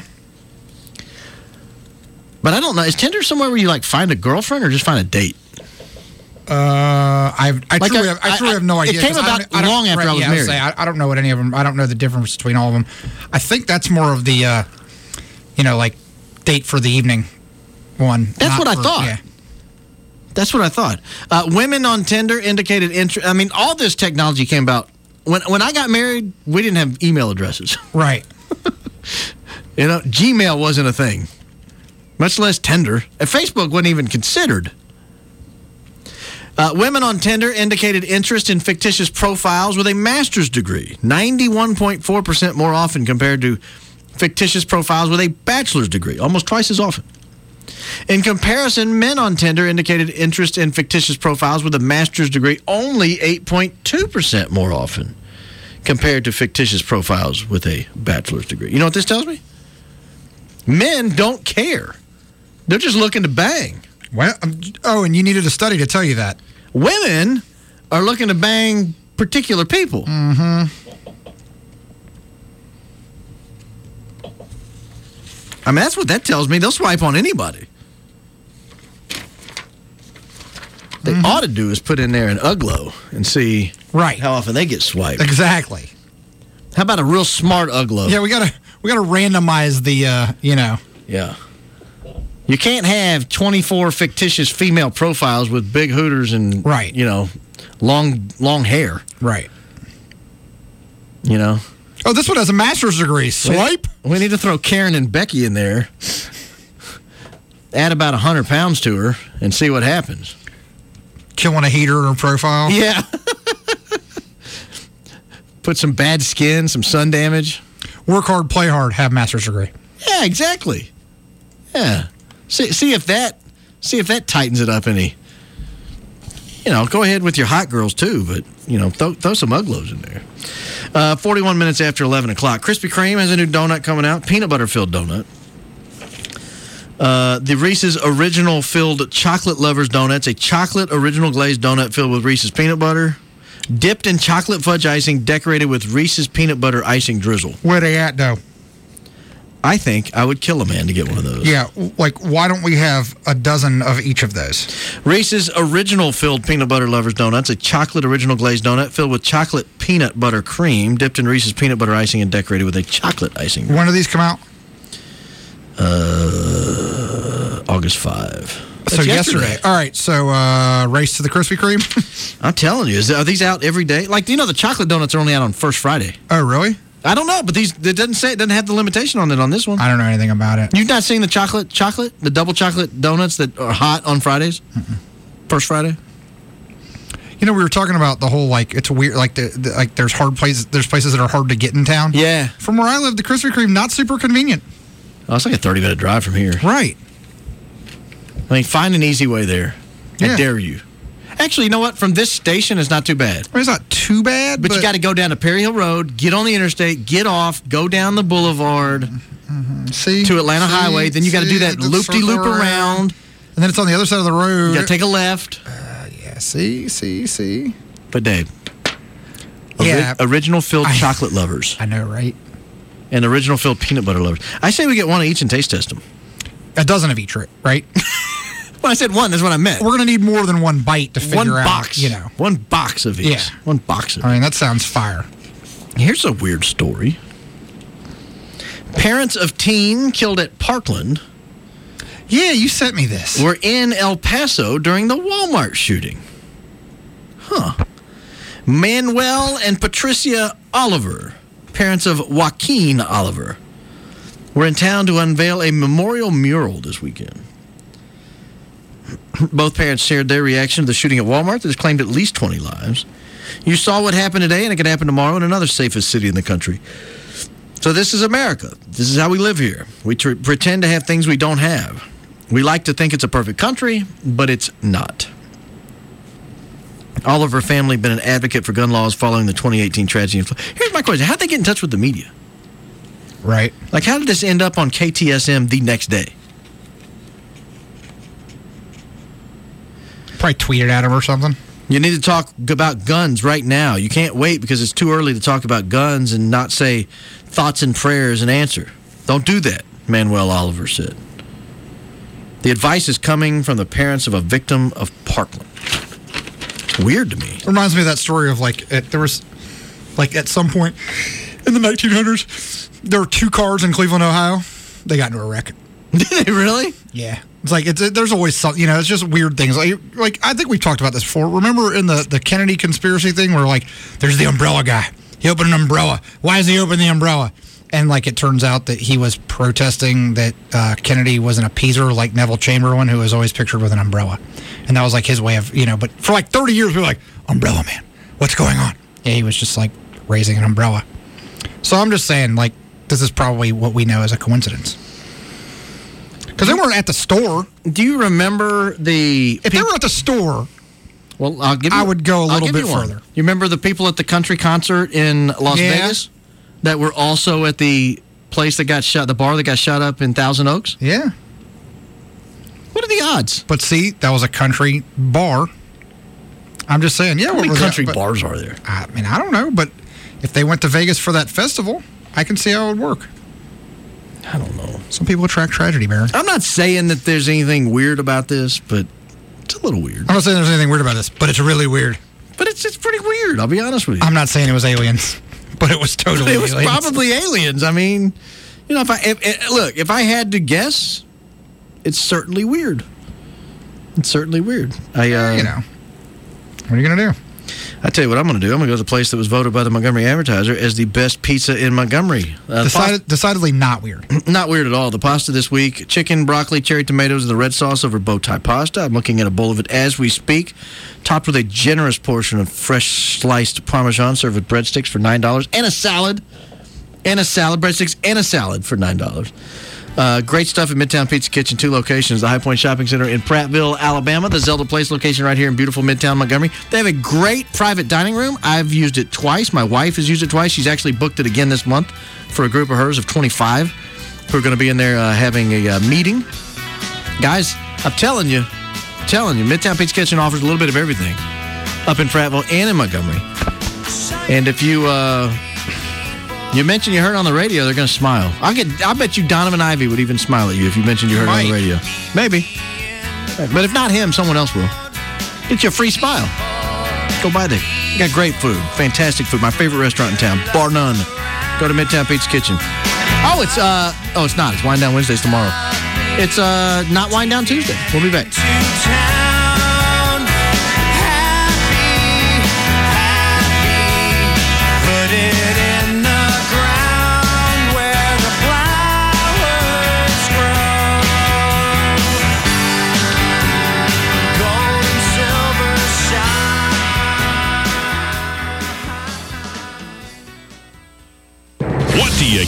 But I don't know. Is Tinder somewhere where you like find a girlfriend or just find a date?
Uh, I've, I
Like
truly,
a-
have, I truly
I-
have no
it
idea.
came
'cause I
about
don't- I don't-
long after I was
yeah,
married.
Say, I, I don't know what any of them. I don't know the difference between all of them. I think that's more of the, uh, you know, like date for the evening one.
That's
not
what I
for-
thought.
Yeah.
That's what I thought. Uh, women on Tinder indicated interest. I mean, all this technology came about. When, when I got married, we didn't have email addresses.
Right.
You know, Gmail wasn't a thing, much less Tinder. And Facebook wasn't even considered. Uh, women on Tinder indicated interest in fictitious profiles with a master's degree, ninety-one point four percent more often compared to fictitious profiles with a bachelor's degree, almost twice as often. In comparison, men on Tinder indicated interest in fictitious profiles with a master's degree only eight point two percent more often compared to fictitious profiles with a bachelor's degree. You know what this tells me? Men don't care. They're just looking to bang.
Well, um, oh, and you needed a study to tell you that.
Women are looking to bang particular people.
Mm-hmm.
I mean, that's what that tells me. They'll swipe on anybody. They
Mm-hmm.
ought to do is put in there an Uglo and see
right
how often they get swiped.
Exactly.
How about a real smart Uglo?
Yeah, we gotta we gotta randomize the, uh, you know.
Yeah. You can't have twenty-four fictitious female profiles with big hooters and,
right.
you know, long long hair.
Right.
You know?
Oh, this one has a master's degree. Swipe.
We, we need to throw Karen and Becky in there. Add about one hundred pounds to her and see what happens.
Killing a heater in her profile.
Yeah. Put some bad skin, some sun damage.
Work hard, play hard, have master's degree.
Yeah, exactly. Yeah. See, see if that, see if that tightens it up any. You know, go ahead with your hot girls too, but you know, throw, throw some Uglos in there. Uh, Forty-one minutes after eleven o'clock, Krispy Kreme has a new donut coming out, peanut butter filled donut. Uh, the Reese's Original Filled Chocolate Lovers Donut's a chocolate original glazed donut filled with Reese's peanut butter, dipped in chocolate fudge icing, decorated with Reese's peanut butter icing drizzle.
Where they at though?
I think I would kill a man to get one of those.
Yeah, like why don't we have a dozen of each of those?
Reese's Original Filled Peanut Butter Lovers Donuts, a chocolate original glazed donut filled with chocolate peanut butter cream, dipped in Reese's peanut butter icing and decorated with a chocolate icing.
When do these come out?
Uh, August fifth.
So
That's
yesterday.
yesterday.
All right, so uh, race to the Krispy Kreme.
I'm telling you, is, are these out every day? Like, do you know the chocolate donuts are only out on First Friday?
Oh, really?
I don't know, but these it doesn't say it doesn't have the limitation on it on this one.
I don't know anything about it.
You've not seen the chocolate chocolate, the double chocolate donuts that are hot on Fridays? Mm-mm. First Friday?
You know, we were talking about the whole, like, it's weird, like, the, the, like there's hard places, there's places that are hard to get in town.
Yeah.
From where I live, the Krispy Kreme, not super convenient.
Oh, it's like a thirty-minute drive from here.
Right.
I mean, find an easy way there.
Yeah.
I dare you. Actually, you know what? From this station, it's not too bad.
Well, it's not too bad,
but,
but
you got to go down to Perry Hill Road, get on the interstate, get off, go down the boulevard
mm-hmm. see,
to Atlanta
see,
Highway. Then you got to do that loop-de-loop around. around.
And then it's on the other side of the road.
You got to take a left.
Uh, yeah, see, see, see.
But, Dave,
yeah.
ori- original filled
I,
chocolate lovers.
I know, right?
And original filled peanut butter lovers. I say we get one of each and taste test them.
A dozen of each, right?
When I said one, that's what I meant.
We're going to need more than one bite to figure
one
out.
Box,
you know.
One box of each.
Yeah.
One box of
I mean, that sounds fire.
Here's a weird story. Parents of teen killed at Parkland.
Yeah, you sent me this.
Were in El Paso during the Walmart shooting. Huh. Manuel and Patricia Oliver, parents of Joaquin Oliver, were in town to unveil a memorial mural this weekend. Both parents shared their reaction to the shooting at Walmart that has claimed at least twenty lives. You saw what happened today, and it could happen tomorrow in another safest city in the country. So this is America. This is how we live here. We tr- pretend to have things we don't have. We like to think it's a perfect country, but it's not. Oliver family been an advocate for gun laws following the twenty eighteen tragedy. Here's my question. How'd they get in touch with the media?
Right.
Like, how did this end up on K T S M the next day?
Probably tweeted at him or something.
You need to talk about guns right now. You can't wait because it's too early to talk about guns and not say thoughts and prayers and answer. Don't do that, Manuel Oliver said. The advice is coming from the parents of a victim of Parkland. Weird to me.
It reminds me of that story of, like, it, there was, like, at some point in the nineteen hundreds, there were two cars in Cleveland, Ohio. They got into a wreck.
Did they really?
Yeah. It's like, it's, it, there's always something, you know, it's just weird things. Like, like, I think we've talked about this before. Remember in the, the Kennedy conspiracy thing where, like, there's the umbrella guy. He opened an umbrella. Why does he open the umbrella? And, like, it turns out that he was protesting that uh, Kennedy was an appeaser like Neville Chamberlain, who was always pictured with an umbrella. And that was, like, his way of, you know, but for, like, thirty years, we were like, umbrella man, what's going on? Yeah, he was just, like, raising an umbrella. So I'm just saying, like, this is probably what we know as a coincidence. Because they weren't at the store.
Do you remember the...
If
pe-
they were at the store,
well, I'll give you,
I would go a
I'll
little
give
bit
you one.
further.
You remember the people at the country concert in Las
Yeah.
Vegas that were also at the place that got shot, the bar that got shot up in Thousand Oaks?
Yeah.
What are the odds?
But see, that was a country bar. I'm just saying, yeah.
How
what
many
was
country
that? But,
bars are there?
I mean, I don't know, but if they went to Vegas for that festival, I can see how it would work.
I don't know.
Some people attract tragedy, Baron.
I'm not saying that there's anything weird about this, but it's a little weird.
I'm not saying there's anything weird about this, but it's really weird.
But it's it's pretty weird, I'll be honest with you.
I'm not saying it was aliens, but it was totally
It was
aliens.
probably aliens. I mean, you know, if I if, if, look, if I had to guess, it's certainly weird. It's certainly weird. I, uh,
you know, what are you going to do?
I tell you what I'm going to do. I'm going to go to the place that was voted by the Montgomery Advertiser as the best pizza in Montgomery. Uh,
Decided, decidedly not weird.
Not weird at all. The pasta this week, chicken, broccoli, cherry tomatoes, and the red sauce over bow tie pasta. I'm looking at a bowl of it as we speak, topped with a generous portion of fresh sliced Parmesan served with breadsticks for nine dollars and a salad. And a salad, breadsticks, and a salad for nine dollars. Uh, great stuff at Midtown Pizza Kitchen, two locations. The High Point Shopping Center in Prattville, Alabama. The Zelda Place location right here in beautiful Midtown Montgomery. They have a great private dining room. I've used it twice. My wife has used it twice. She's actually booked it again this month for a group of hers of twenty-five who are going to be in there uh, having a uh, meeting. Guys, I'm telling you, I'm telling you, Midtown Pizza Kitchen offers a little bit of everything up in Prattville and in Montgomery. And if you... Uh, You mentioned you heard it on the radio, they're going to smile. I'll get, I bet you Donovan Ivey would even smile at you if you mentioned you heard it on the radio. Maybe. But if not him, someone else will. Get you a free smile. Go by there. Got great food. Fantastic food. My favorite restaurant in town, bar none. Go to Midtown Pizza Kitchen. Oh, it's uh oh, it's not. It's Wind Down Wednesdays tomorrow. It's uh not Wind Down Tuesday. We'll be back.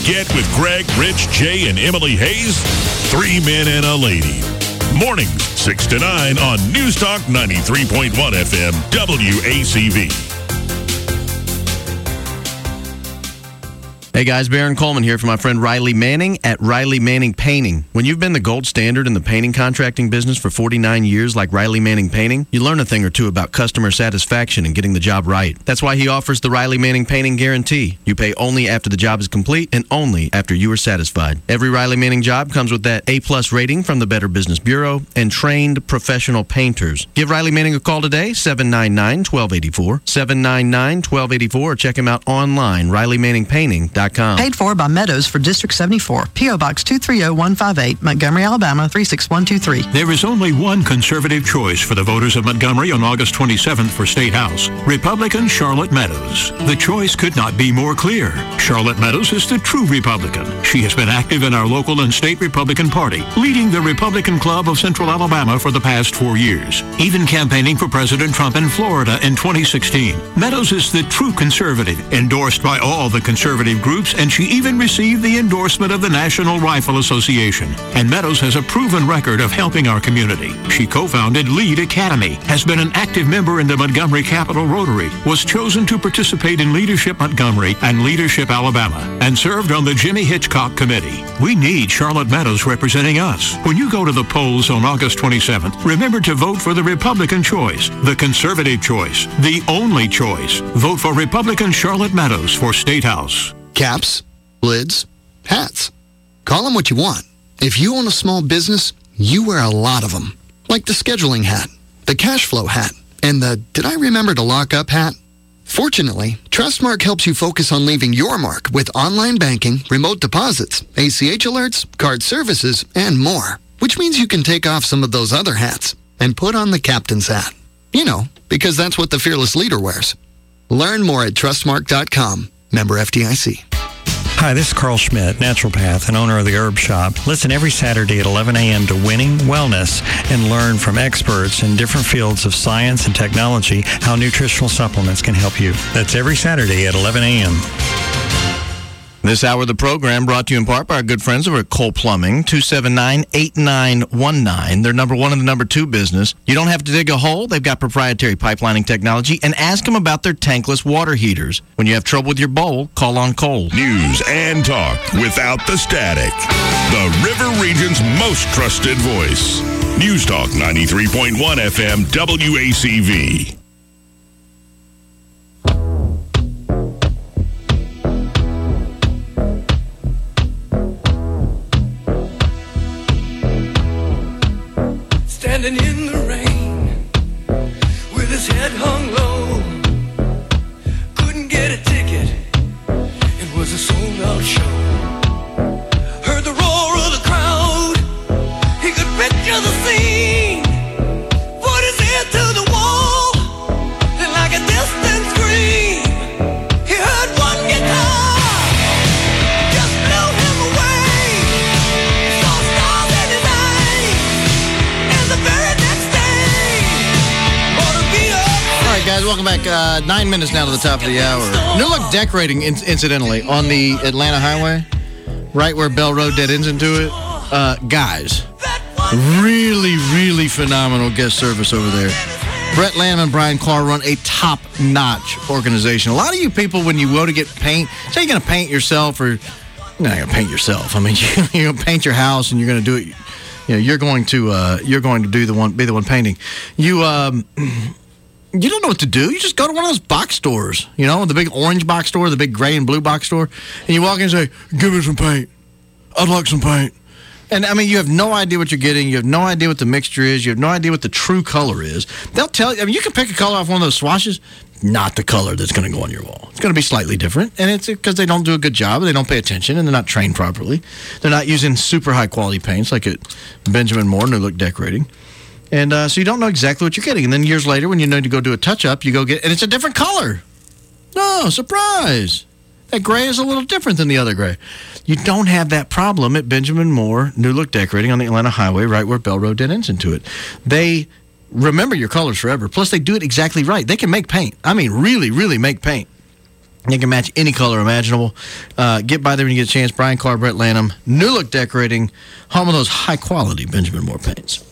Get with Greg, Rich, Jay, and Emily Hayes. Three men and a lady. Mornings, six to nine on News Talk ninety-three point one F M, W A C V.
Hey guys, Baron Coleman here for my friend Riley Manning at Riley Manning Painting. When you've been the gold standard in the painting contracting business for forty-nine years like Riley Manning Painting, you learn a thing or two about customer satisfaction and getting the job right. That's why he offers the Riley Manning Painting Guarantee. You pay only after the job is complete and only after you are satisfied. Every Riley Manning job comes with that A-plus rating from the Better Business Bureau and trained professional painters. Give Riley Manning a call today, seven nine nine, one two eight four, seven nine nine, one two eight four, or check him out online, riley manning painting dot com.
Paid for by Meadows for District seventy-four. P O. Box two three zero one five eight, Montgomery, Alabama three six one two three.
There is only one conservative choice for the voters of Montgomery on August twenty-seventh for State House. Republican Charlotte Meadows. The choice could not be more clear. Charlotte Meadows is the true Republican. She has been active in our local and state Republican Party, leading the Republican Club of Central Alabama for the past four years, even campaigning for President Trump in Florida in twenty sixteen. Meadows is the true conservative, endorsed by all the conservative groups, and she even received the endorsement of the National Rifle Association. And Meadows has a proven record of helping our community. She co-founded Lead Academy, has been an active member in the Montgomery Capital Rotary, was chosen to participate in Leadership Montgomery and Leadership Alabama, and served on the Jimmy Hitchcock Committee. We need Charlotte Meadows representing us. When you go to the polls on August twenty-seventh, remember to vote for the Republican choice, the conservative choice, the only choice. Vote for Republican Charlotte Meadows for State House.
Caps, lids, hats. Call them what you want. If you own a small business, you wear a lot of them. Like the scheduling hat, the cash flow hat, and the did I remember to lock up hat? Fortunately, Trustmark helps you focus on leaving your mark with online banking, remote deposits, A C H alerts, card services, and more. Which means you can take off some of those other hats and put on the captain's hat. You know, because that's what the fearless leader wears. Learn more at trustmark dot com. Member F D I C.
Hi, this is Carl Schmidt, naturopath and owner of the Herb Shop. Listen every Saturday at eleven a.m. to Winning Wellness and learn from experts in different fields of science and technology how nutritional supplements can help you. That's every Saturday at eleven a.m.
This hour of the program brought to you in part by our good friends over at Cole Plumbing, two seven nine, eight nine one nine. They're number one in the number two business. You don't have to dig a hole. They've got proprietary pipelining technology. And ask them about their tankless water heaters. When you have trouble with your bowl, call on Cole.
News and talk without the static. The River Region's most trusted voice. News Talk ninety-three point one F M, W A C V.
Standing in the rain with his head hung low, couldn't get a ticket, it was a sold out show. Heard the roar of the crowd, he could picture the scene, put his ear to the wall, and like a distant scream, he heard one guitar, just blew him away, saw stars in his eyes, and the very next day, gonna be a
All right, guys, welcome back. Uh, nine minutes now to the top of the hour. New Look Decorating, in- incidentally, on the Atlanta Highway, right where Bell Road dead ends into it. Uh, guys, really, really phenomenal guest service over there. Brett Lamb and Brian Clark run a top-notch organization. A lot of you people, when you go to get paint, say you're going to paint yourself, or you're not going to paint yourself. I mean, you're going to paint your house, and you're going to do it. You know, you're going to uh, you're going to do the one, be the one painting. You um, you don't know what to do. You just go to one of those box stores. You know, the big orange box store, the big gray and blue box store, and you walk in and say, "Give me some paint. I'd like some paint." And, I mean, you have no idea what you're getting. You have no idea what the mixture is. You have no idea what the true color is. They'll tell you. I mean, you can pick a color off one of those swatches, not the color that's going to go on your wall. It's going to be slightly different, and it's because they don't do a good job. They don't pay attention, and they're not trained properly. They're not using super high-quality paints like at Benjamin Moore, New Look Decorating. And uh, so you don't know exactly what you're getting. And then years later, when you need to go do a touch-up, you go get, and it's a different color. No, surprise. That gray is a little different than the other gray. You don't have that problem at Benjamin Moore, New Look Decorating on the Atlanta Highway, right where Bell Road dead ends into it. They remember your colors forever. Plus, they do it exactly right. They can make paint. I mean, really, really make paint.
They can match any color imaginable. Uh, get by there when you get a chance. Brian Carr, Brett Lanham, New Look Decorating, home of those high-quality Benjamin Moore paints.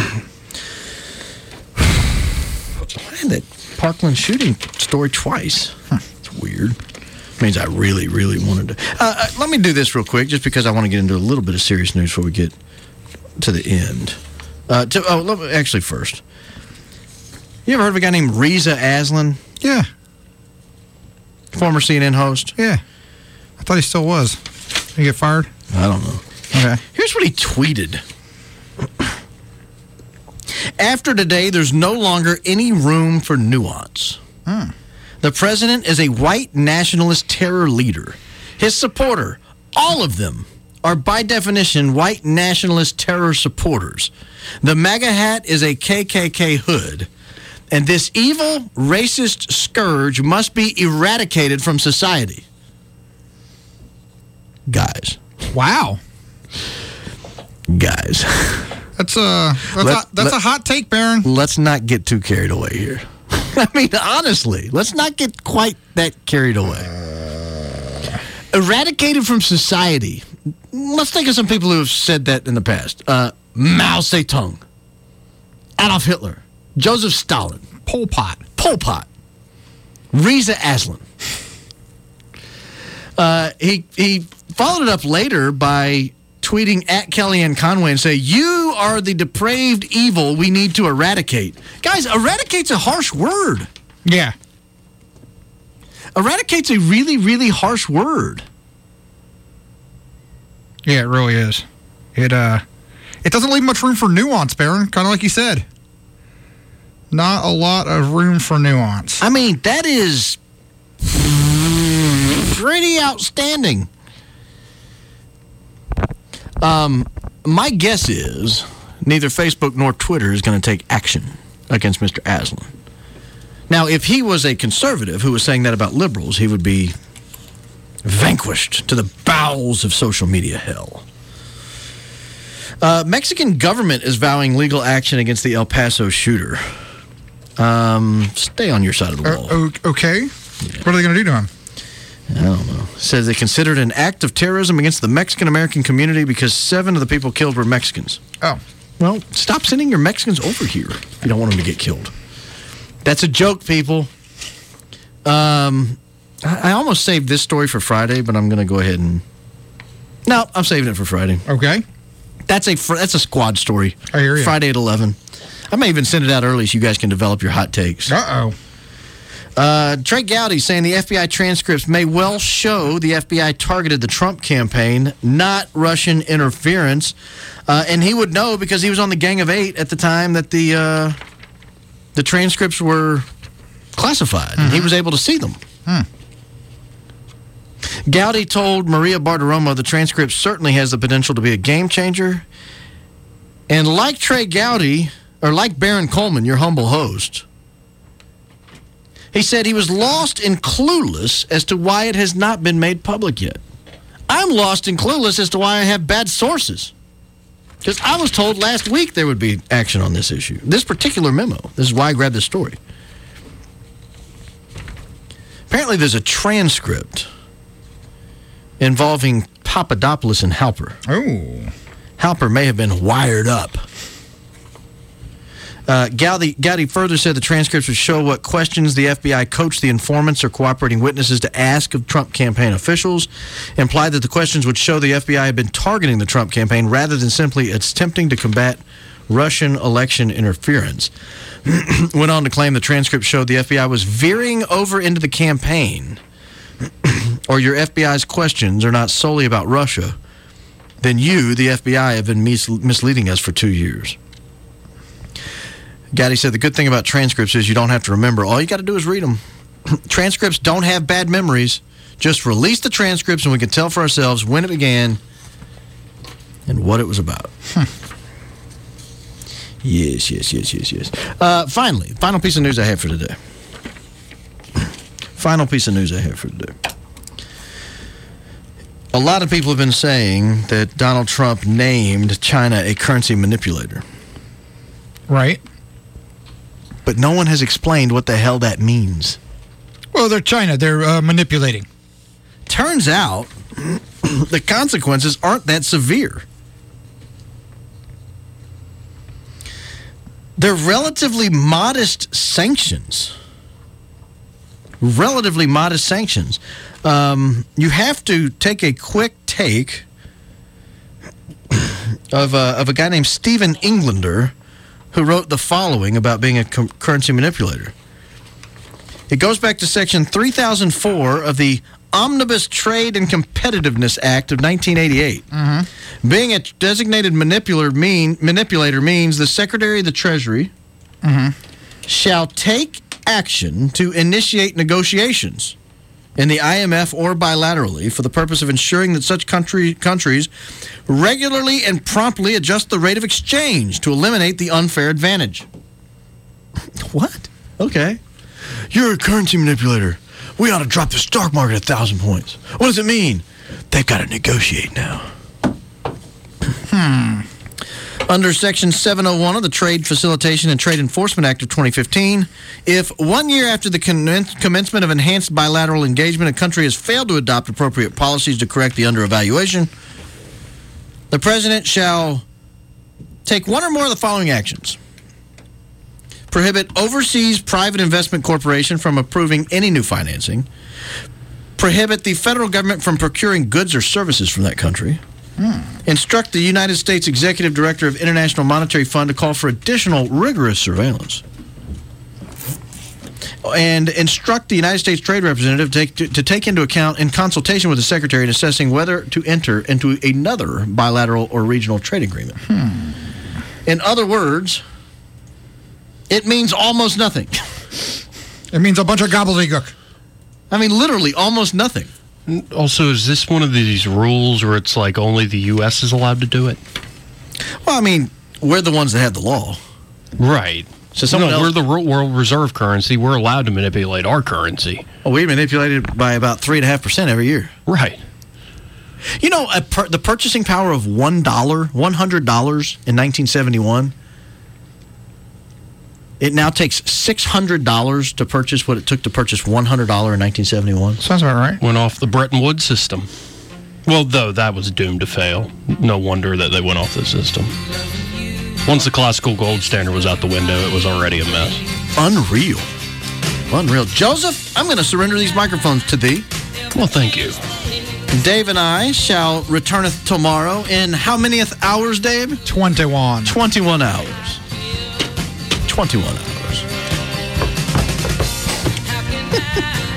I had that Parkland shooting story twice. Huh, it's weird. Means I really, really wanted to. Uh, uh, let me do this real quick, just because I want to get into a little bit of serious news before we get to the end. Uh, to, oh, let me, actually, first. You ever heard of a guy named Reza Aslan?
Yeah.
Former C N N host?
Yeah. I thought he still was. Did he get fired?
I don't know.
Okay.
Here's what he tweeted. After today, there's no longer any room for nuance.
Hmm.
The president is a white nationalist terror leader. His supporter, all of them, are by definition white nationalist terror supporters. The MAGA hat is a K K K hood. And this evil, racist scourge must be eradicated from society. Guys.
Wow.
Guys.
That's, a, that's,
Let,
a, that's
let,
a hot take, Baron.
Let's not get too carried away here. I mean, honestly, let's not get quite that carried away. Uh... Eradicated from society. Let's think of some people who have said that in the past. Uh, Mao Zedong. Adolf Hitler. Joseph Stalin.
Pol Pot.
Pol Pot. Reza Aslan. Uh, he he followed it up later by tweeting at Kellyanne Conway and say, "You are the depraved evil we need to eradicate." Guys, eradicate's a harsh word.
Yeah.
Eradicate's a really, really harsh word.
Yeah, it really is. It uh, it doesn't leave much room for nuance, Baron, kind of like you said. Not a lot of room for nuance.
I mean, that is pretty outstanding. Um, my guess is neither Facebook nor Twitter is going to take action against Mister Aslan. Now, if he was a conservative who was saying that about liberals, he would be vanquished to the bowels of social media hell. Uh, Mexican government is vowing legal action against the El Paso shooter. Um, stay on your side of the wall.
Uh, okay. Yeah. What are they going to do to him?
I don't know. It says they considered an act of terrorism against the Mexican-American community because seven of the people killed were Mexicans.
Oh.
Well, stop sending your Mexicans over here if you don't want them to get killed. That's a joke, people. Um, I, I almost saved this story for Friday, but I'm going to go ahead and... No, I'm saving it for Friday.
Okay.
That's a that's a squad story.
I hear you.
Friday at eleven. I may even send it out early so you guys can develop your hot takes.
Uh-oh.
Uh, Trey Gowdy saying the F B I transcripts may well show the F B I targeted the Trump campaign, not Russian interference. Uh, and he would know because he was on the Gang of Eight at the time that the uh, the transcripts were classified, mm-hmm. and he was able to see them.
Hmm.
Gowdy told Maria Bartiromo the transcript certainly has the potential to be a game changer. And like Trey Gowdy, or like Baron Coleman, your humble host, he said he was lost and clueless as to why it has not been made public yet. I'm lost and clueless as to why I have bad sources. Because I was told last week there would be action on this issue. This particular memo. This is why I grabbed this story. Apparently there's a transcript involving Papadopoulos and Halper.
Oh.
Halper may have been wired up. Uh, Gowdy, Gowdy further said the transcripts would show what questions the F B I coached the informants or cooperating witnesses to ask of Trump campaign officials, implied that the questions would show the F B I had been targeting the Trump campaign rather than simply attempting to combat Russian election interference. Went on to claim the transcript showed the F B I was veering over into the campaign, or your F B I's questions are not solely about Russia, then you, the F B I, have been mis- misleading us for two years. Gowdy said the good thing about transcripts is you don't have to remember. All you got to do is read them. Transcripts don't have bad memories. Just release the transcripts and we can tell for ourselves when it began and what it was about.
Hmm.
Yes, yes, yes, yes, yes. Uh, finally, final piece of news I have for today. Final piece of news I have for today. A lot of people have been saying that Donald Trump named China a currency manipulator.
Right.
But no one has explained what the hell that means.
Well, they're China. They're uh, manipulating.
Turns out the consequences aren't that severe. They're relatively modest sanctions. Relatively modest sanctions. Um, you have to take a quick take of a, of a guy named Stephen Englander, who wrote the following about being a com- currency manipulator. It goes back to Section three thousand four of the Omnibus Trade and Competitiveness Act of nineteen eighty-eight. Mm-hmm. Being a designated manipulator, mean, manipulator means the Secretary of the Treasury mm-hmm. shall take action to initiate negotiations in the I M F or bilaterally for the purpose of ensuring that such country, countries regularly and promptly adjust the rate of exchange to eliminate the unfair advantage. What? Okay. You're a currency manipulator. We ought to drop the stock market a thousand points. What does it mean? They've got to negotiate now. Hmm. Under Section seven oh one of the Trade Facilitation and Trade Enforcement Act of twenty fifteen, if one year after the commence- commencement of enhanced bilateral engagement, a country has failed to adopt appropriate policies to correct the underevaluation, the President shall take one or more of the following actions. Prohibit overseas private investment corporation from approving any new financing. Prohibit the federal government from procuring goods or services from that country. Hmm. Instruct the United States Executive Director of International Monetary Fund to call for additional rigorous surveillance. And instruct the United States Trade Representative to take, to, to take into account, in consultation with the Secretary, in assessing whether to enter into another bilateral or regional trade agreement. Hmm. In other words, it means almost nothing.
It means a bunch of gobbledygook.
I mean, literally almost nothing.
Also, is this one of these rules where it's like only the U S is allowed to do it?
Well, I mean, we're the ones that have the law.
Right.
So someone
no,
else,
we're the world reserve currency. We're allowed to manipulate our currency.
Well, we manipulate it by about three and a half percent every year.
Right.
You know, a per, the purchasing power of one dollar, one hundred dollars in nineteen seventy-one, it now takes six hundred dollars to purchase what it took to purchase one hundred dollars in nineteen seventy-one.
Sounds about right.
Went off the Bretton Woods system. Well, though, that was doomed to fail. No wonder that they went off the system. Once the classical gold standard was out the window, it was already a mess.
Unreal. Unreal. Joseph, I'm going to surrender these microphones to thee.
Well, thank you.
Dave and I shall returneth tomorrow in how manyth hours, Dave?
twenty-one.
twenty-one hours. twenty-one hours.